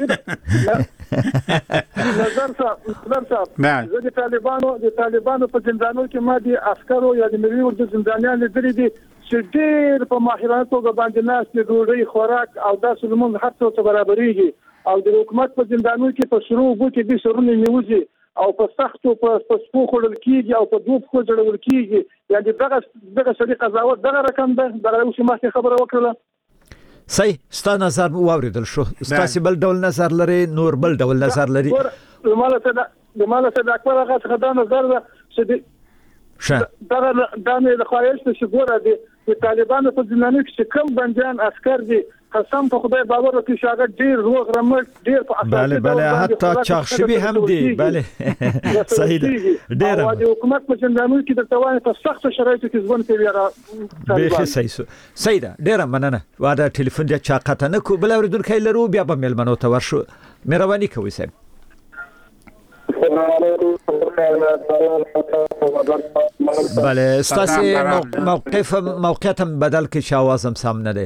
نظر صاحب زه د طالبانو په زندانونو کې ما دي عسکرو یا د ملي اردو زندانیان لیدلي دي چې ډېر په ماهرانه توګه باندې ناس د ډوډۍ خوراک او داسې زموږ هر څه ته برابرېږي او د حکومت په زندانونو کې په شروع وو کې د سرونه نیوځي او په سختو په سپو خورل کېږي او په دوه خو جوړول کېږي یعنی دغه سړي قضاوت دغه رقم ده درایو چې مخکې خبره وکړه. صحیح ستا نظر واوریدل شو ستاسو بل ډول نظر لري نور بل ډول نظر لري. ماله ته د اکبر هغه څه دا نظر ده چې دا نه د خارج څخه ګوره د طالبانو په زندانونو کې کوم بنديان عسكر دي قسم په خدای باور وکړي چې هغه ډیر روغ رمټ ډیر په اساس بله حتی چاخشبي هم دي بله صحیح ده ډیر او د حکومت په زندانونو کې د توان په سخت شرایطو کې ژوند کوي را به صحیح ده ډیر مننه واده ټلیفون د چاقته نه کو بل اوریدونکو لرو بیا به ملمنو ته ورشو مهرباني کوي صاحب. بله ستاسو موقعیتم بدل که شوازم سام نده.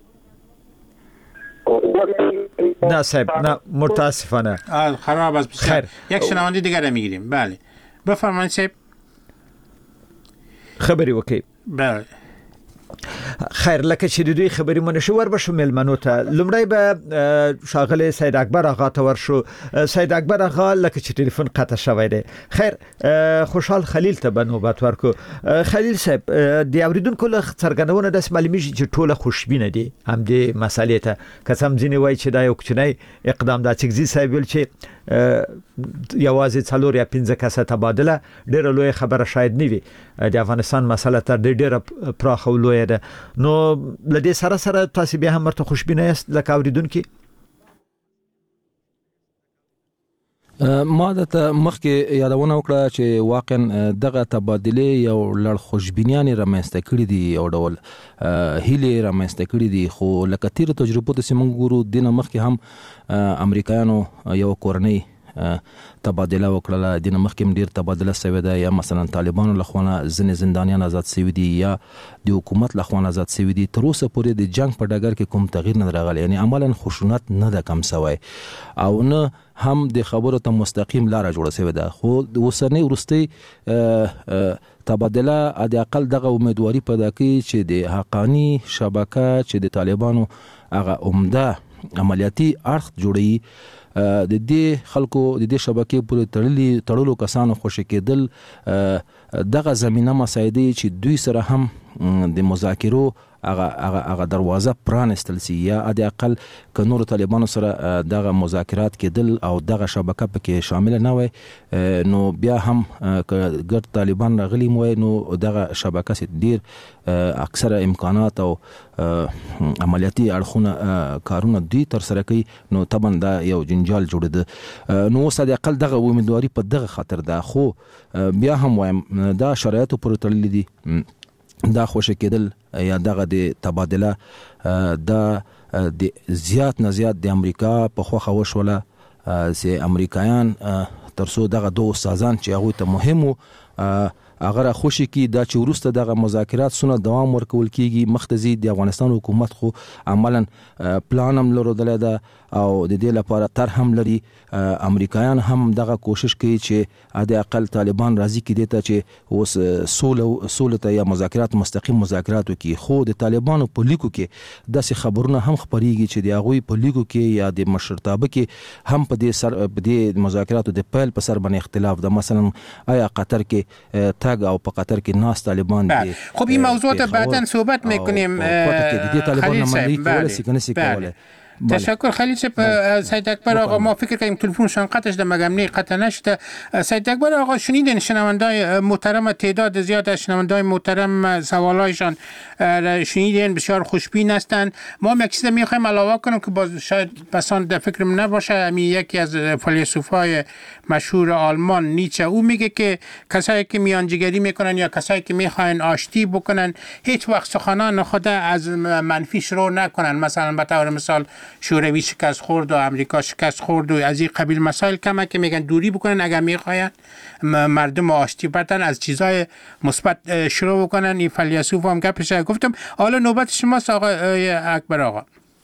نه صاحب نه متاسفانه خراب است. خیر یک شنونده دیگر رو میگیریم. بله بفرمایید صاحب. خبری وکی. بله خیر لکه چې د دوی خبرې منشور بشو ملمنو ته لمړی به شاغله سید اکبر آقا ته ورشو. سید اکبر آقا لکه چې ټلیفون قطع شوی دی. خیر خوشحال خلیل ته به نوبت ورکو. خلیل صاحب د اوریدونکو له څرګندونه د معلومیږي چې ټوله خوشبینه دي هم د مسالې ته قسم ځینې وایي چې دا یو کوچنی اقدام د چګزي صاحب ویل چې یوازې 4 یا 15 کسه تبادله ډیره لوی خبره شاید نه وي. د افغانستان مسله تر ډیره پراخه او لوی ده. نو لدې سره سره تاسو به هم مرته خوشبینه یاست لکه اوریدونکو؟ ما د مخکې یادونه وکړه چې واقعا دغه تبادله یو لړ خوشبینیانه رامنځته کړې دي او ډول هیله رامنځته کړې دي. خو لکه تیر تجربه د سیمون ګورو دنه مخکې هم امریکایانو یو کورنۍ تبادله وکړه. دنه مخکې ډیر تبادله شوې ده، یا مثلا طالبانو لخوا ځنې زندانیان آزاد شوي دي یا د حکومت لخوا آزاد شوي دي. تر اوسه پورې د جنگ په ډګر کې کوم تغییر نه راغلی، یعنی عملاً خشونت نه ده کم شوی او نه هم د خبرو ته مستقیم لار جوړه شوې ده. خو د اوسنۍ ورستي تبادله د اقل دغه امیدواري پیدا کوي چې د حقانی شبکه چې د طالبانو هغه عمده عملیاتي اړخ جوړي د دې خلکو د دې شبکې پورې تړلو کسانو خوشی کېدل دغه زمينه مساعده چې دوی سره هم د مذاکرو هغه دروازه پرانستل سي یا د اقل ک نور طالبانو سره دغه مذاکرات کېدل او دغه شبکه پکې شامل نه وي، نو بیا هم ګټ طالبان غلي مو نو دغه شبکه سي ډیر اکثره امکانات او عملیاتي اړخونه کارونه دوی تر سره کوي. نو طبعا دا یو جنجال جوړ ده. نو اوس د اقل دغه امیدواري په دغه خاطر ده. خو بیا هم وایم دا شرایطو پورې تړلې دي. دا خوشی کېدل یا دغه د تبادله دا د زیات نه زیات د امریکا په خوخه وشوله چې امریکایان ترڅو دغه دوه استادان چې هغه ته مهمو اگر خوشی کی دا چې ورسته دغه مذاکرات سونه دوام ورکول کیږي. مختزي د افغانستان حکومت خو عملاً پلان هم لرودل ده او د دې لپاره تر هم لري. امریکایان هم دغه کوشش کوي چې د اقل طالبان راضي کړي ته چې اوس سوله ته یا مذاکرات مستقیم مذاکرات وکړي. خو د طالبانو په لیکو کې داسې خبرونه هم خبريږي چې د هغوی په لیکو کې یا د مشرتابه کې هم په دې مذاکراتو د پیل په سر باندې اختلاف ده. مثلا آیا قطر کې تاگ او په قطر کې ناس طالبان دي. خب این موضوعات بعداً صحبت میکنیم. تشکر خلیل صاحب. سید اکبر آقا ما فکر کردیم تلفنشان قطعش در مگم قطع نشده. سید اکبر آقا شنیدین شنوندای محترم تعداد زیاد از شنوندای محترم سوالایشان شنیدین بسیار خوشبین هستند. ما هم یک چیز میخوایم علاوه کنیم که باز شاید بسان در فکرم نباشه. همین یکی از فیلسوفای مشهور آلمان نیچه او میگه که کسایی که میانجیگری میکنن یا کسایی که میخواین آشتی بکنن هیچ وقت سخنان خود از منفی شروع نکنن. مثلا به طور مثال شوروی شکست خورد و امریکا شکست خورد و از این قبیل مسائل کمه که میگن دوری بکنن. اگر میخواین مردم آشتی بدن از چیزای مثبت شروع بکنن. این فیلسوف هم گپش گفتم. حالا نوبت شماست آقای اکبر آقا.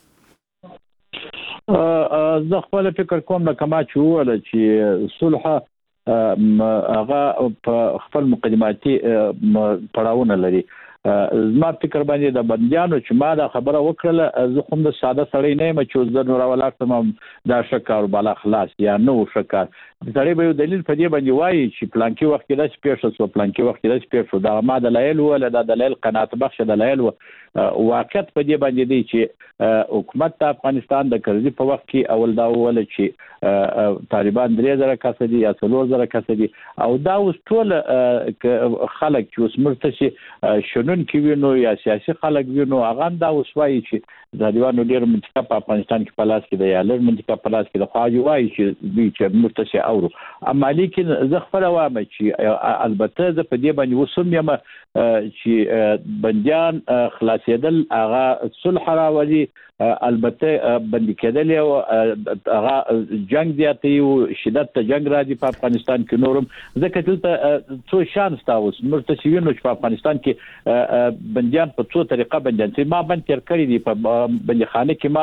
زه خپل فکر کوم د کما چې وله چې صلح هغه په خپل مقدماتي پړاوونه لري. زما فکر باندې د بندیانو چې ما دا خبره وکړه زه کوم د ساده سړی نه یم چې زه نور ولاکم دا شکار بالا خلاص یا نو شکار. سړی به یو دلیل په دې باندې وایي چې پلانکی وخت کې داسې پیښ شو پلانکی وخت کې داسې پیښ شو. دا ما دلایل ولا دا دلایل قناعت بخش دلایل واقعیت په دې باندې دی چې حکومت د افغانستان د کرزي په وخت کې اول دا ول چې طالبان 3000 کس دي یا 4000 کس دي او دا اوس ټول خلک چې اوس مرتشي شنن کې وینو یا سیاسي خلک وینو هغه دا اوس وایي چې د دیوانو ډیر منطقه په افغانستان کې پلاس کې د یالر منطقه پلاس کې د خواجو وایي چې دوی چې مرتشي اورو اما لیکن زه خبره وایم چې البته زه په دې باندې وسم یم چې بنديان خلاصېدل هغه صلح راولي. البته بندي کېدل او هغه جنگ زیاتې او شدت ته جنگ راځي په افغانستان کې نورم ځکه چې څو شانس تاسو مرتشیونو چې په افغانستان کې بنديان په څو طریقه بنديان چې ما باندې تر کړی دي په بنديخانه کې ما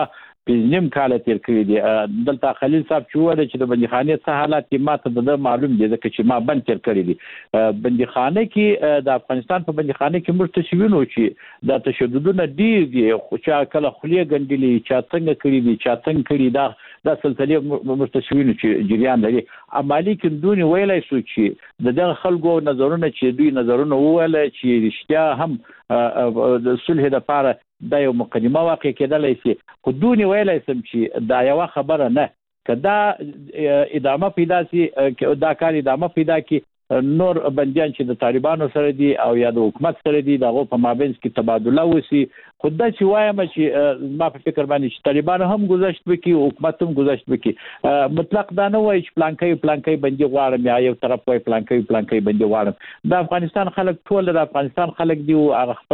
نیم کال تیر کړی دي. دلته خلیل صاحب چې وایي چې د بندیخانه څه حالات کې ماته د معلوم دي ځکه چې ما بند تیر کړی دي. بندیخانه کې د افغانستان په بندیخانه کې موږ تشوینو چې د تشددونه ډیر دي خو چې کله خلیه ګندلې چا څنګه کړی دي چا څنګه کړی دا سلسله مستشوینو چې جریان لري. عملی کندونی ویلای شو چې دغه خلکو نظرونه چې دوی نظرونه وویل چې رښتیا هم د صلح لپاره دا یو مقدمه واقع کېدلای شي خو دونی ویلای سم چې دا یو خبره نه کدا ادامه پیدا شي دا کار ادامه پیدا کی نور بنديان چې د طالبانو سره دي او یا د حکومت سره دي دغه په مابین کې تبادله وسی خدای چې وایم چې ما په فکر باندې چې طالبان هم گذشت وکي حکومت هم گذشت وکي مطلق دا نه وایي چې پلانکي بندي غواړم یا یو طرف وایي پلانکي بندي غواړم. د افغانستان خلک ټول د افغانستان خلک دی او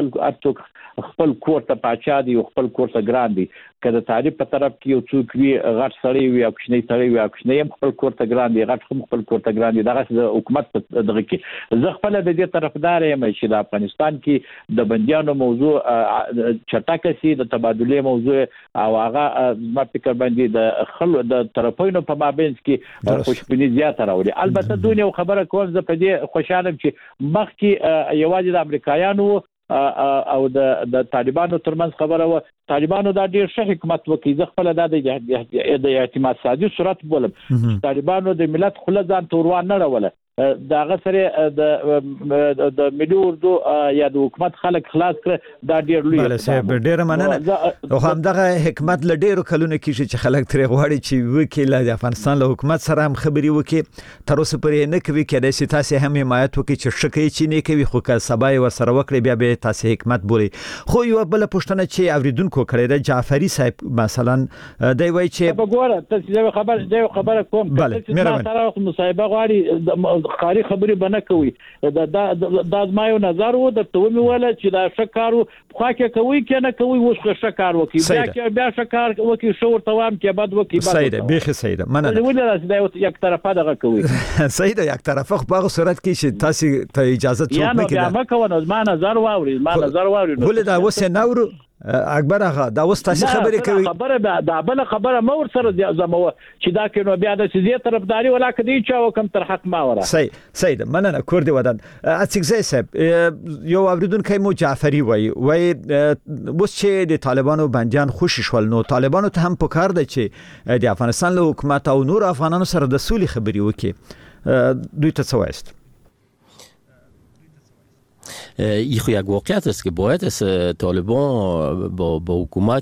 خپل کور ته پاچا دی او خپل کور ته ګران دی. کله طالب په طرف کې یو څوک وي غټ سړی وي او کوچنی سړی وي او کوچنی هم خپل کور ته ګران دی غټ هم خپل کور ته ګران دی. دغه د حکومت دغه کې زه خپل د دې طرفدار یم چې د افغانستان کې د بنديانو موضوع چټکه سي د تبادله موضوع او هغه ما فکر باندې د طرفینو په مابین کې خوشبینی زیاته راوړي. البته دونه خبره کوم زه په دې خوشاله چې مخکې یوازې د امریکایانو او د طالبانو ترمنځ خبره و طالبانو دا ډیر ښه حکومت وکړي. زه خپل د اعتماد سازي صورت بولم طالبانو د ملت خله ځان توروان نه راوله داغه سره د ملي اردو یا د حکومت خلک خلاص کړ دا ډیر لوی ډیر مننه. خو هم دغه حکومت ل ډیرو کلونو کې چې خلک ترې غواړي چې وکیل د افغانستان له حکومت سره هم خبري وکړي تر اوسه پرې نه کوي کېدای شي تاسو هم حمایت وکړي چې شکه چې نه کوي خو که سبا یې ورسره وکړي بیا به تاسو حکومت بولي. خو یو بل پښتنه چې اوریدونکو کړی د جعفری صاحب مثلا دی وایي چې وګوره تاسو خبره کوم چې مصاحبه غواړي خاري خبري بنه کوي دا ما یو نظر و درته ومه ولا چې دا شکارو خو کې کوي کنه کوي وښه شکار وکي بیا شکار وکي شور توام کې بعد وکي بعد سیده بيخي سیده مننه ولې دا یک طرفه دغه کوي سیده یک طرفه په هغه صورت کې چې تاسو ته اجازه څوک نه کړي یا ما کوو ما نظر واوري ولې دا وسه نورو اکبر هغه دا وسته خبرې کوي خبره دا بل خبره مور سره زمو چې دا کینو بیا د سیاسي طرفداري ولا کدي چا وکم تر حق ما ورا سید مننه کوردی ودان اڅګزی صاحب یو اوریدونکو مو جعفری وای وس چې د طالبانو بنديان خوشی شول نو طالبانو ته هم پکار دی چې د افغانستان له حکومت او نور افغانانو سره د سولې خبري وکړي. دوی ته څه وایست؟ این یک واقعیت است که باید از طالبان با حکومت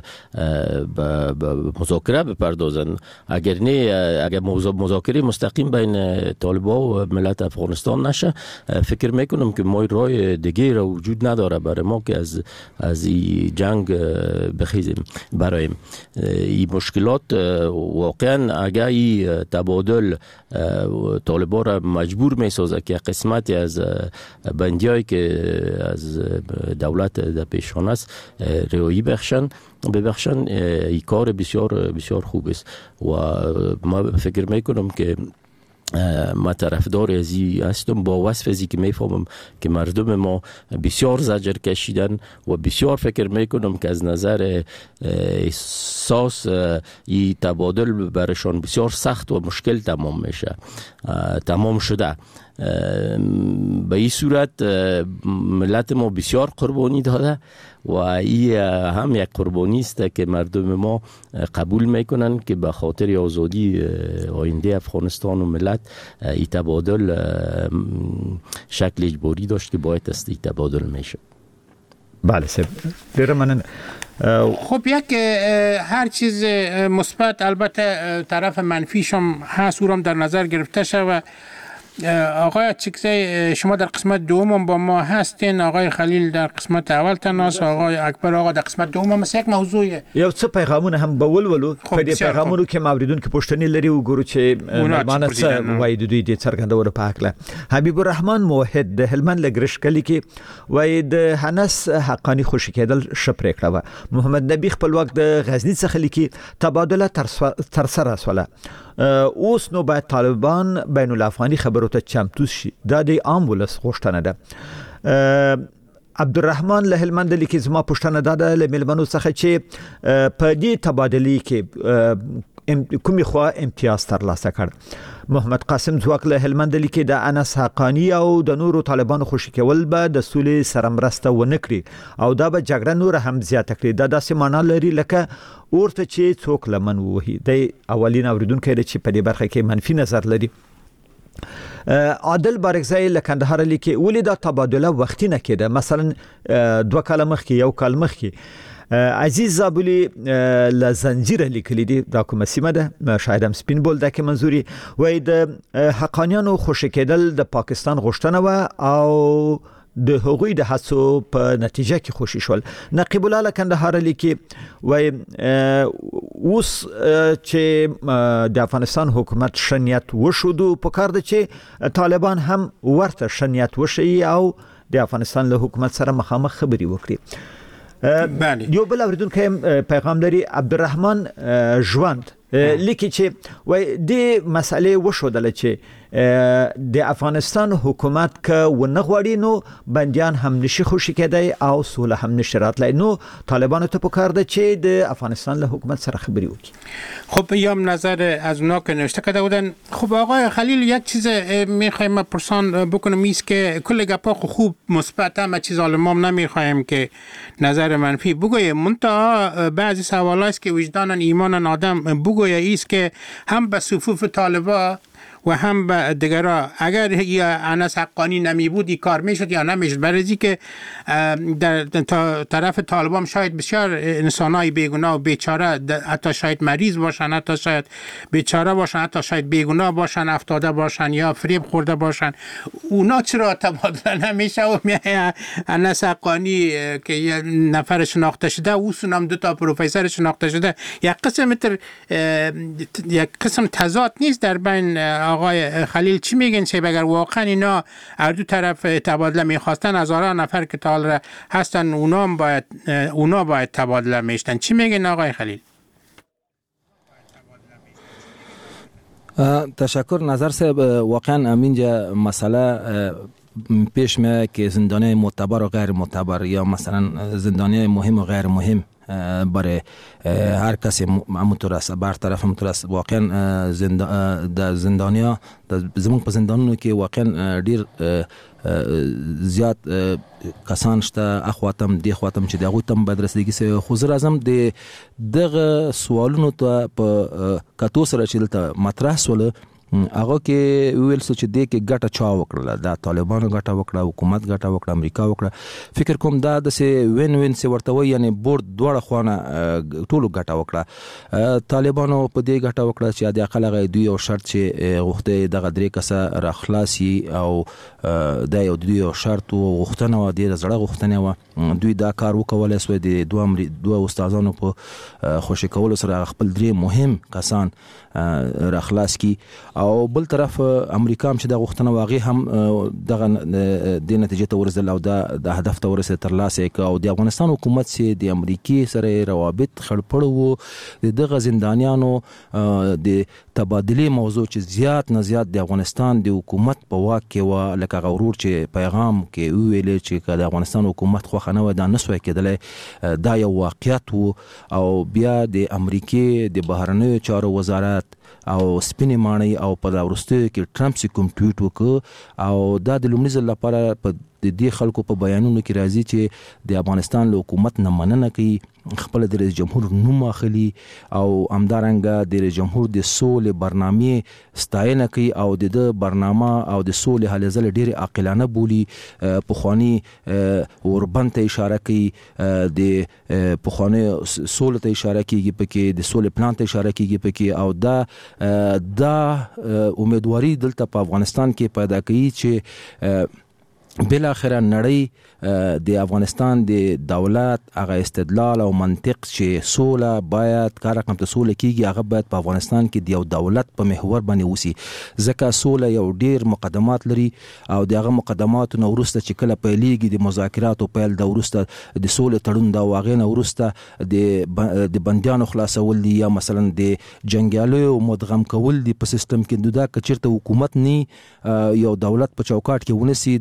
به مذاکره بپردازند. اگر مذاکره مستقیم بین طالبان و ملت افغانستان نشه فکر میکنم که ما راه دیگه را وجود نداره برای ما که از این جنگ بخیزیم برایم. این مشکلات واقعا اگر این تبادل طالبان را مجبور میسازه که قسمتی از بندیایی که از دولت در پیشان است رهایی ببخشن این کار بسیار بسیار خوب است و ما فکر میکنم که ما طرفدار از این هستم با وصف ازی که میفهمم که مردم ما بسیار زجر کشیدن و بسیار فکر میکنم که از نظر احساس این تبادل برشان بسیار سخت و مشکل تمام شده. به این صورت ملت ما بسیار قربانی داده و این هم یک قربانی است که مردم ما قبول میکنن که به خاطر آزادی آینده افغانستان و ملت این تبادل شکل اجباری داشت که باید است این تبادل میشه. بله سب درمانن خب یک هر چیز مثبت البته طرف منفیش هم هست او هم در نظر گرفته شود. آقای چکزی شما در قسمت دوم با ما هستین، آقای خلیل در قسمت اول تناس، آقای اکبر آقا در قسمت دوم مثل یک موضوعیه. یو څه پیغامونه هم بولولو په دې پیغامونو کې موریدون کې پښتني لري وګورو چې مېلمانه څه وایي د دوی د څرګندولو په حق له. حبیب الرحمن موحد د هلمند لګرش کلی کې وایي د حنس حقانی خوشی کېدل شپره کړه. محمد نبی خپل وخت د غزنی څخه لیکي تبادله تر سره سواله اوس نو باید طالبان بین الافغاني خبرو ته چمتو شي. دا د عام ولس غوښتنه ده. عبدالرحمن له هلمند لیکي زما پوښتنه ده له ملمنو څخه چې په دې تبادلې کې کومي خوا امتیاز ترلاسه کړ. محمد قاسم ځواک له هلمند لیکي د انس حقانی او د نورو طالبانو خوشی کول به د سولې سره مرسته ونه کړي او دا به جګړه نور هم زیاته کړي. دا داسې معنا لري لکه ورته چې څوک لمن وهي. د اولین اوریدونکو چې په دې برخه کې منفي نظر لري. عادل بارکزای له کندهار لیکي ولې دا تبادله وختي نه کېده، مثلا 2 کال مخکې 1 کال مخکې. عزیز زابلی له زنجیره لیکلی دی، دا کومه سیمه ده، شاید هم سپین بول ده که منظوري وای د حقانیانو خوشی کېدل د پاکستان غوښتنه و او د هغوی د هڅو په نتیجه کې خوشی شول. نقیب الله کندهار لیکي وای اوس چې د افغانستان حکومت شنیت وشودو په کار ده چې طالبان هم ورته شنیت وشي او د افغانستان له حکومت سره مخامخ خبري وکړي. یو بل اوریدونکو پیغام لري عبدالرحمن ژوند لیکي چې وای د مسالې وشودل چې د افغانستان حکومت که ونه غواړي نو بنديان هم نشي خوشی کېدای او سوله هم نشي راتلای. نو طالبانو ته پکار ده چې د افغانستان له حکومت سره خبري وکړي. خب یام نظر از اونا که نوشته کرده بودن. خب آقای خلیل یک چیز میخوایم پرسان بکنم ایست که کل گپا خوب مثبت همه چیز عالمام نمیخوایم که نظر منفی بگویم. منتها بعضی سوالایست که وجدان ایمان آدم بگویه ایست که هم به صفوف طالبا و هم به دیگرها اگر انس حقانی نمی بود این کار میشد یا نمیشد. برای که در طرف طالبان شاید بسیار انسانای بیگناه و بیچاره، حتی شاید مریض باشن، حتی شاید بیچاره باشن، حتی شاید بیگناه باشن، افتاده باشن یا فریب خورده باشن، اونا چرا تبادله نمیشه و انس حقانی که یه نفر شناخته شده و هم 2 پروفسور شناخته شده یک قسم تضاد نیست در بین. آقای خلیل چی میگن که اگر واقعا اینا هر دو طرف تبادله میخواستن از 1000 نفر که تا هستن اونا باید تبادله میشتن، چی میگن آقای خلیل؟ تشکر نظر صاحب. واقعا امینجا مسئله پیش میاد که زندانی معتبر و غیر معتبر یا مثلا زندانی مهم و غیر مهم برای هر کسی همونطور است، برطرف همونطور است. واقعا زندانیا زمون په زندانونو کې واقعا ډیر زیات کسان شته اخواتم دی خواتم چې دغه تم بدرسدګي سه خو زه راځم د دغه سوالونو ته په کاتو سره چې دلته مطرح سول هغه کې ویل څه چې د کې ګټه چا وکړه، د طالبانو ګټه وکړه، حکومت ګټه وکړه، امریکا وکړه. فکر کوم دا د سه وین وین سه ورته وي، یعنی بورډ دوړه خوانه ټولو ګټه وکړه. طالبانو په دې ګټه وکړه چې د اقل غي دوی او شرط چې غوښته دغه درې کسه را خلاصي او د یو دوی او شرط او غوښتنه و د زړه غوښتنه و دوی دا کار وکول سو د دوه استادانو په خوشی کول سره خپل درې مهم کسان را خلاص کی او بل طرف امریکا هم چې د غوښتنه واغې هم دغه د نتیجې ته ورسېدل او د هدف ته ورسېد تر لاسه ک او د افغانستان حکومت چې د امریکای سره روابط خړپړ وو دغه زندانیانو د تبادله موضوع چې زیات نه زیات د افغانستان د حکومت په واک کې و لکه غورور چې پیغام کې ویل چې د افغانستان حکومت خو خنه و د نسوي کېدل دا یو واقعیت وو او بیا د امریکای د بهرنیو چارو وزارت او سپینې ماڼۍ او په ورستیو کې ټرمپ سي کوم ټویټ وکړ او دا د لومړي ځل لپاره په د دې خلکو په بیانونو کې راځي چې د افغانستان له حکومت نه مننه کوي، خپل د رئیس جمهور نوم اخلي او همدارنګه د رئیس جمهور د سولې برنامه ستاینه کوي او د برنامه او د سولې هلې ځل ډېر عاقلانه بولی. پخوانی اوربن ته اشاره کوي، د پخوانی سولې ته اشاره کوي، پکې د سولې پلان ته اشاره کوي پکې او دا امیدواري دلته په افغانستان کې پیدا کوي چې بل اخره نړۍ د افغانستان د دولت هغه استدلال او منطق چې سوله باید کار کوم ته سوله کیږي هغه باید په افغانستان کې د یو دولت په محور باندې وسی، ځکه سوله یو ډیر مقدمات لري او دغه مقدمات نو ورسته چې کله پیلېږي د مذاکراتو پیل د ورسته د سوله تړون دا واغې نو ورسته د بنديانو خلاصول دي یا مثلا د جنگیالو مدغم کول دي په سیستم کې دا کچرته حکومت ني یو دولت په چوکاټ کې ونسي دغه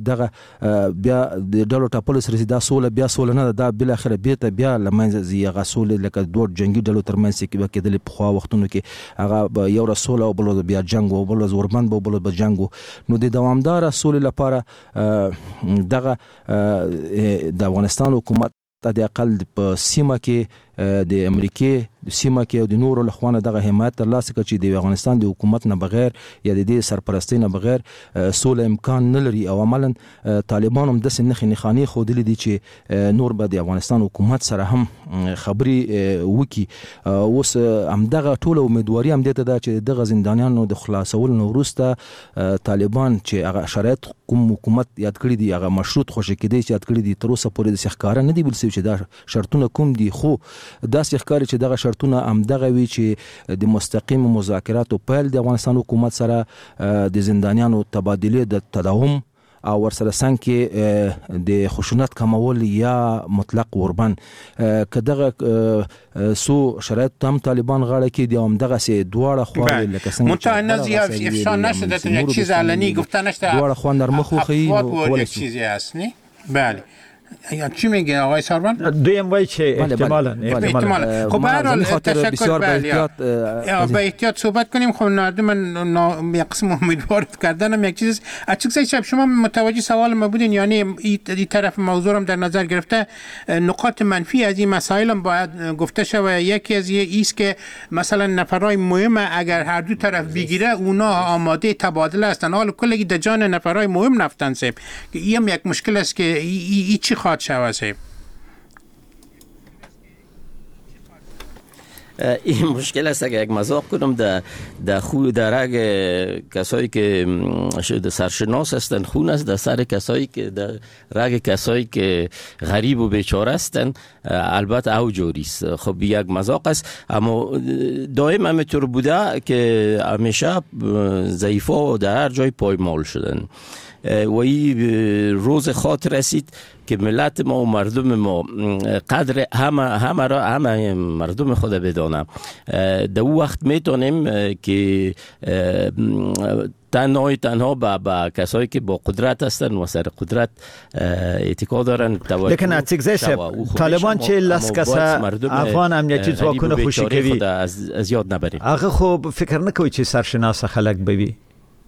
بیا د ډلو ټاپل سره دا سول بیا سول نه دا بل اخر بیا لمنځ زی غسول لکه دوه جنگي ډلو ترمنځ کې کېدل په خوا وختونو کې هغه یو رسول او بل بیا جنگ او بل زوربند او بل جنگ نو د دوامدار رسول لپاره دغه د افغانستان حکومت د اقل په سیمه کې د امریکای د سیمه کې او د نورو لخوانه دغه حمایت ترلاسه کړي چې د افغانستان د حکومت نه بغیر یا د دې سرپرستی نه بغیر سول امکان نه لري او عملاً طالبان هم د سنخي نخاني خودلی دي چې نور به د افغانستان حکومت سره هم خبري وکي اوس همدغه ټول امیدواري هم دته دا چې دغه زندانیانو د خلاصول نو وروسته طالبان چې هغه شرایط کوم حکومت یاد کړی دي هغه مشروط خوشی کېدی چې یاد کړی دي تر اوسه پورې د ښکارا نه دی بل څه چې دا شرطونه کوم دي خو دا ښکاري چې دغه شرطونه همدغه وی چې د مستقیم مذاکراتو پیل د افغانستان حکومت سره د زندانیانو تبادله د تداوم او ورسره څنګه د خشونت کمول یا مطلق وربن کداغه سو شرایط تام طالبان غاړه کې دی همدغه سي دواړه خوانه لکه څنګه متعنز افشا نشده یک چیز علنی گفته نشده دواړه خوان در مخ خو یک چیزی هست نه بله چی میگه آقای ساربان؟ دویم وای چه احتمالاً خب به هر حال تشکر به احتیاط صحبت کنیم. خب من یک قسم امیدوار کردنم یک چیز اچکسای شب شما متوجه سوال ما بودین یعنی این طرف موضوع هم در نظر گرفته نقاط منفی از این مسائل هم باید گفته شود. یکی از ایست که مثلا نفرای مهم اگر هر دو طرف بگیره اونا آماده تبادله هستن حال کلگی در جان نفرای مهم نفتن سیب که این هم یک مشکل است که ای چی خواهد شود سیب این مشکل است که یک مذاق کنم در خود در کسایی که سرشناس هستن خون است در سر کسایی که در رگ کسایی که غریب و بیچاره هستن البته او جوری است. خب یک مذاق است اما دائم همینطور بوده که همیشه ضعیفا و در هر جای پایمال شدن و این روز خاطر رسید که ملت ما و مردم ما قدر همه مردم خود بدانم در اون وقت میتونیم که تنها با کسایی که با قدرت هستن و سر قدرت اتکا دارن لیکن اتیگزه طالبان چه لسکسه افغان امنیتی ځواکونه خوشی کوي از یاد نبریم هغه خو فکر نکوي چې سرشناس خلک بوي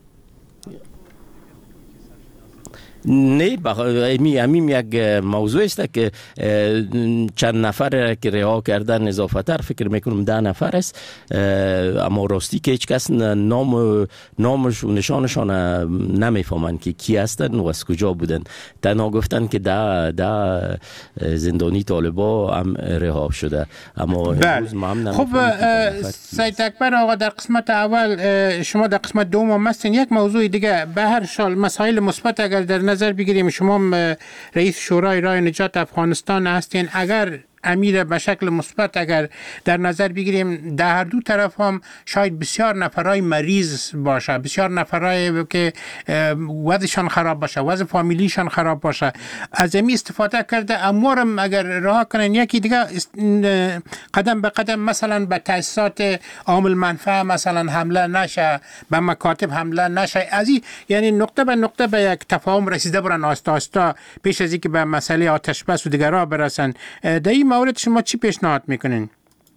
نه همین یک موضوع است که چند نفر که رها کردن اضافه تر فکر میکنم 10 نفر است اما راستی که هیچ کس نامش و نشانشان نمیفهمن که کی هستن و از کجا بودن تنها گفتن که ده زندانی طالبا هم رها شده اما امروز ما هم خب سید اکبر آقا در قسمت اول شما در قسمت دوم هم هستین یک موضوع دیگه به هر حال مسائل مثبت اگر در نظر بگیریم شما رئیس شورای رای نجات افغانستان هستین اگر امیر به شکل مثبت اگر در نظر بگیریم در هر دو طرف هم شاید بسیار نفرای مریض باشه بسیار نفرای که وضعشان خراب باشه وضع فامیلیشان خراب باشه از این استفاده کرده اموارم اگر رها کنن یکی دیگه قدم به قدم مثلا به تاسیسات عامل منفعه مثلا حمله نشه به مکاتب حمله نشه از این یعنی نقطه به نقطه به یک تفاهم رسیده برن آستا آستا پیش از اینکه به مسئله آتش بس و دیگرها برسن در این مورد شما چی پیشنهاد میکنین؟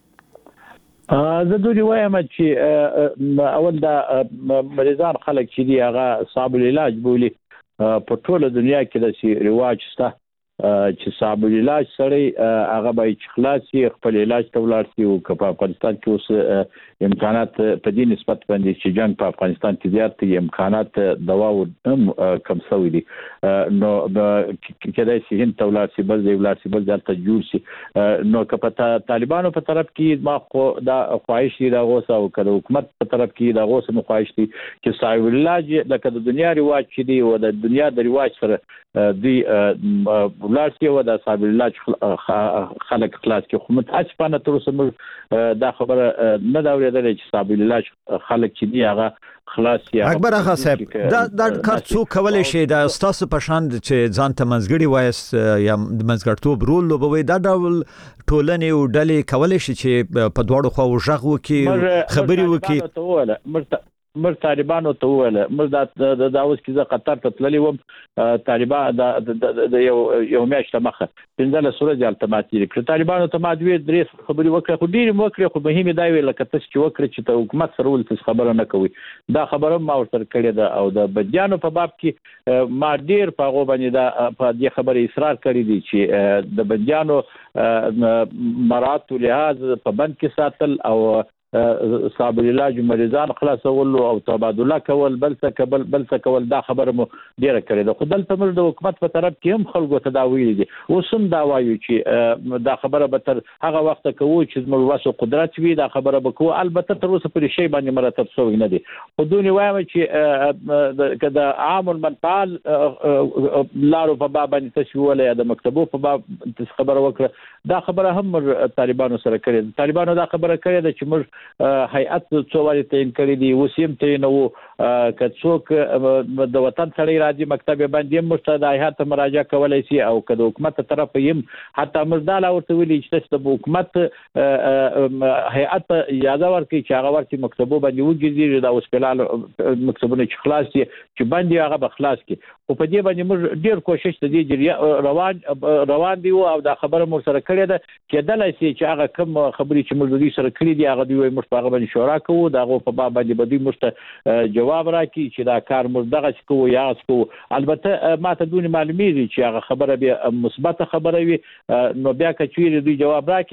زه دوی وایم چې اول دا مریضان خلک چې دی هغه صاحب العلاج بولی په ټوله دنیا کې د سی رواج شته چې صاحب العلاج سره هغه به خلاصي خپل علاج ته ولاړ شي او په افغانستان کې اوس امکانات په دې نسبت باندې چې جنگ په افغانستان کې زیات دي امکانات دوا او کم شوی دي نو کېدای شي هند ته ولاړ شي بل ځای ولاړ شي بل ځای ته جوړ شي نو که په طالبانو په طرف کې ما خو دا خواهش دي دا غوسه او کله حکومت په طرف کې دا غوسه نو خواهش دي چې صاحب العلاج لکه د دنیا رواج چې دی او د دنیا د رواج سره دی ولار کې و د صاحب العلاج خلک خلاص کې خو متاسفانه تر اوسه دا خبره نه دا ورېدل چې صاحب العلاج خلک چې دی هغه خلاص یا اکبر اغا صاحب دا کار څو کولای شي دا استاد په شان چې ځان ته منځګړي وایست یا منځګړتوب رول لوبوي دا ډول ټولنې او ډلې کولای شي چې په دواړو خواو ژغ وکي خبري وکي مر طالبانو ته ویل مر دا اوس کې زه قطر ته تللی وم طالبان د یو میاشت مخه 15 ورځې الټیماټ کړ طالبانو ته ما دوی درې خبرې وکړه خو ډېر موکړه خو مهمه دا ویل لکه تاسو چې وکړه چې ته حکومت سره ولته خبره نه کوي دا خبره ما ورته کړې ده او د بنديانو په باب کې ما ډېر په غو باندې دا په دې خبره اصرار کړی دی چې د بنديانو مراتب لحاظ په بند کې ساتل او صابر علاج مریضان خلاصول او تبادله کول بل څه کول دا خبره مو ډیره کړې ده خو دلته موږ د حکومت په طرف کې هم خلکو ته دا ویلي دي اوس هم دا وایو چې دا خبره به تر هغه وخت کوو چې موږ واسو قدرت وي دا خبره به کوو البته تر اوسه پرې شی باندې مرتب شوی نه دي خو دوی وایم چې د عام المنفعل لارو په باب باندې تشویل یا د مکتبو په باب خبره وکړه دا خبره هم طالبانو سره کړې طالبانو دا خبره کړې ده چې موږ هیئت څو واری تعین کړی دی وسیم ته نو کڅوک د وطن سړی راځي مکتب باندې مستند هیئت مراجعه کولای شي او کله حکومت طرف یم حتی مزدال ورته ویلي چې د حکومت هیئت اجازه ورکړي چې هغه ورته مکتبو باندې وګرځي دا اوس فلال مکتبونه چې خلاص دي چې باندې هغه به خلاص کی او په دې باندې موږ ډیر کوشش ته دي روان دي او دا خبره مو سره کړې ده چې دلای شي چې هغه کوم خبرې چې موږ دوی سره کړې دي هغه دوی موږ په هغه باندې شورا کوو دا غو په باب باندې بدوی مست جواب راکړي چې دا کار موږ دغه کوو یا کوو البته ما ته دونی معلومیږي چې هغه خبره به مثبت خبره وي نو بیا کچویر دوی جواب راکړي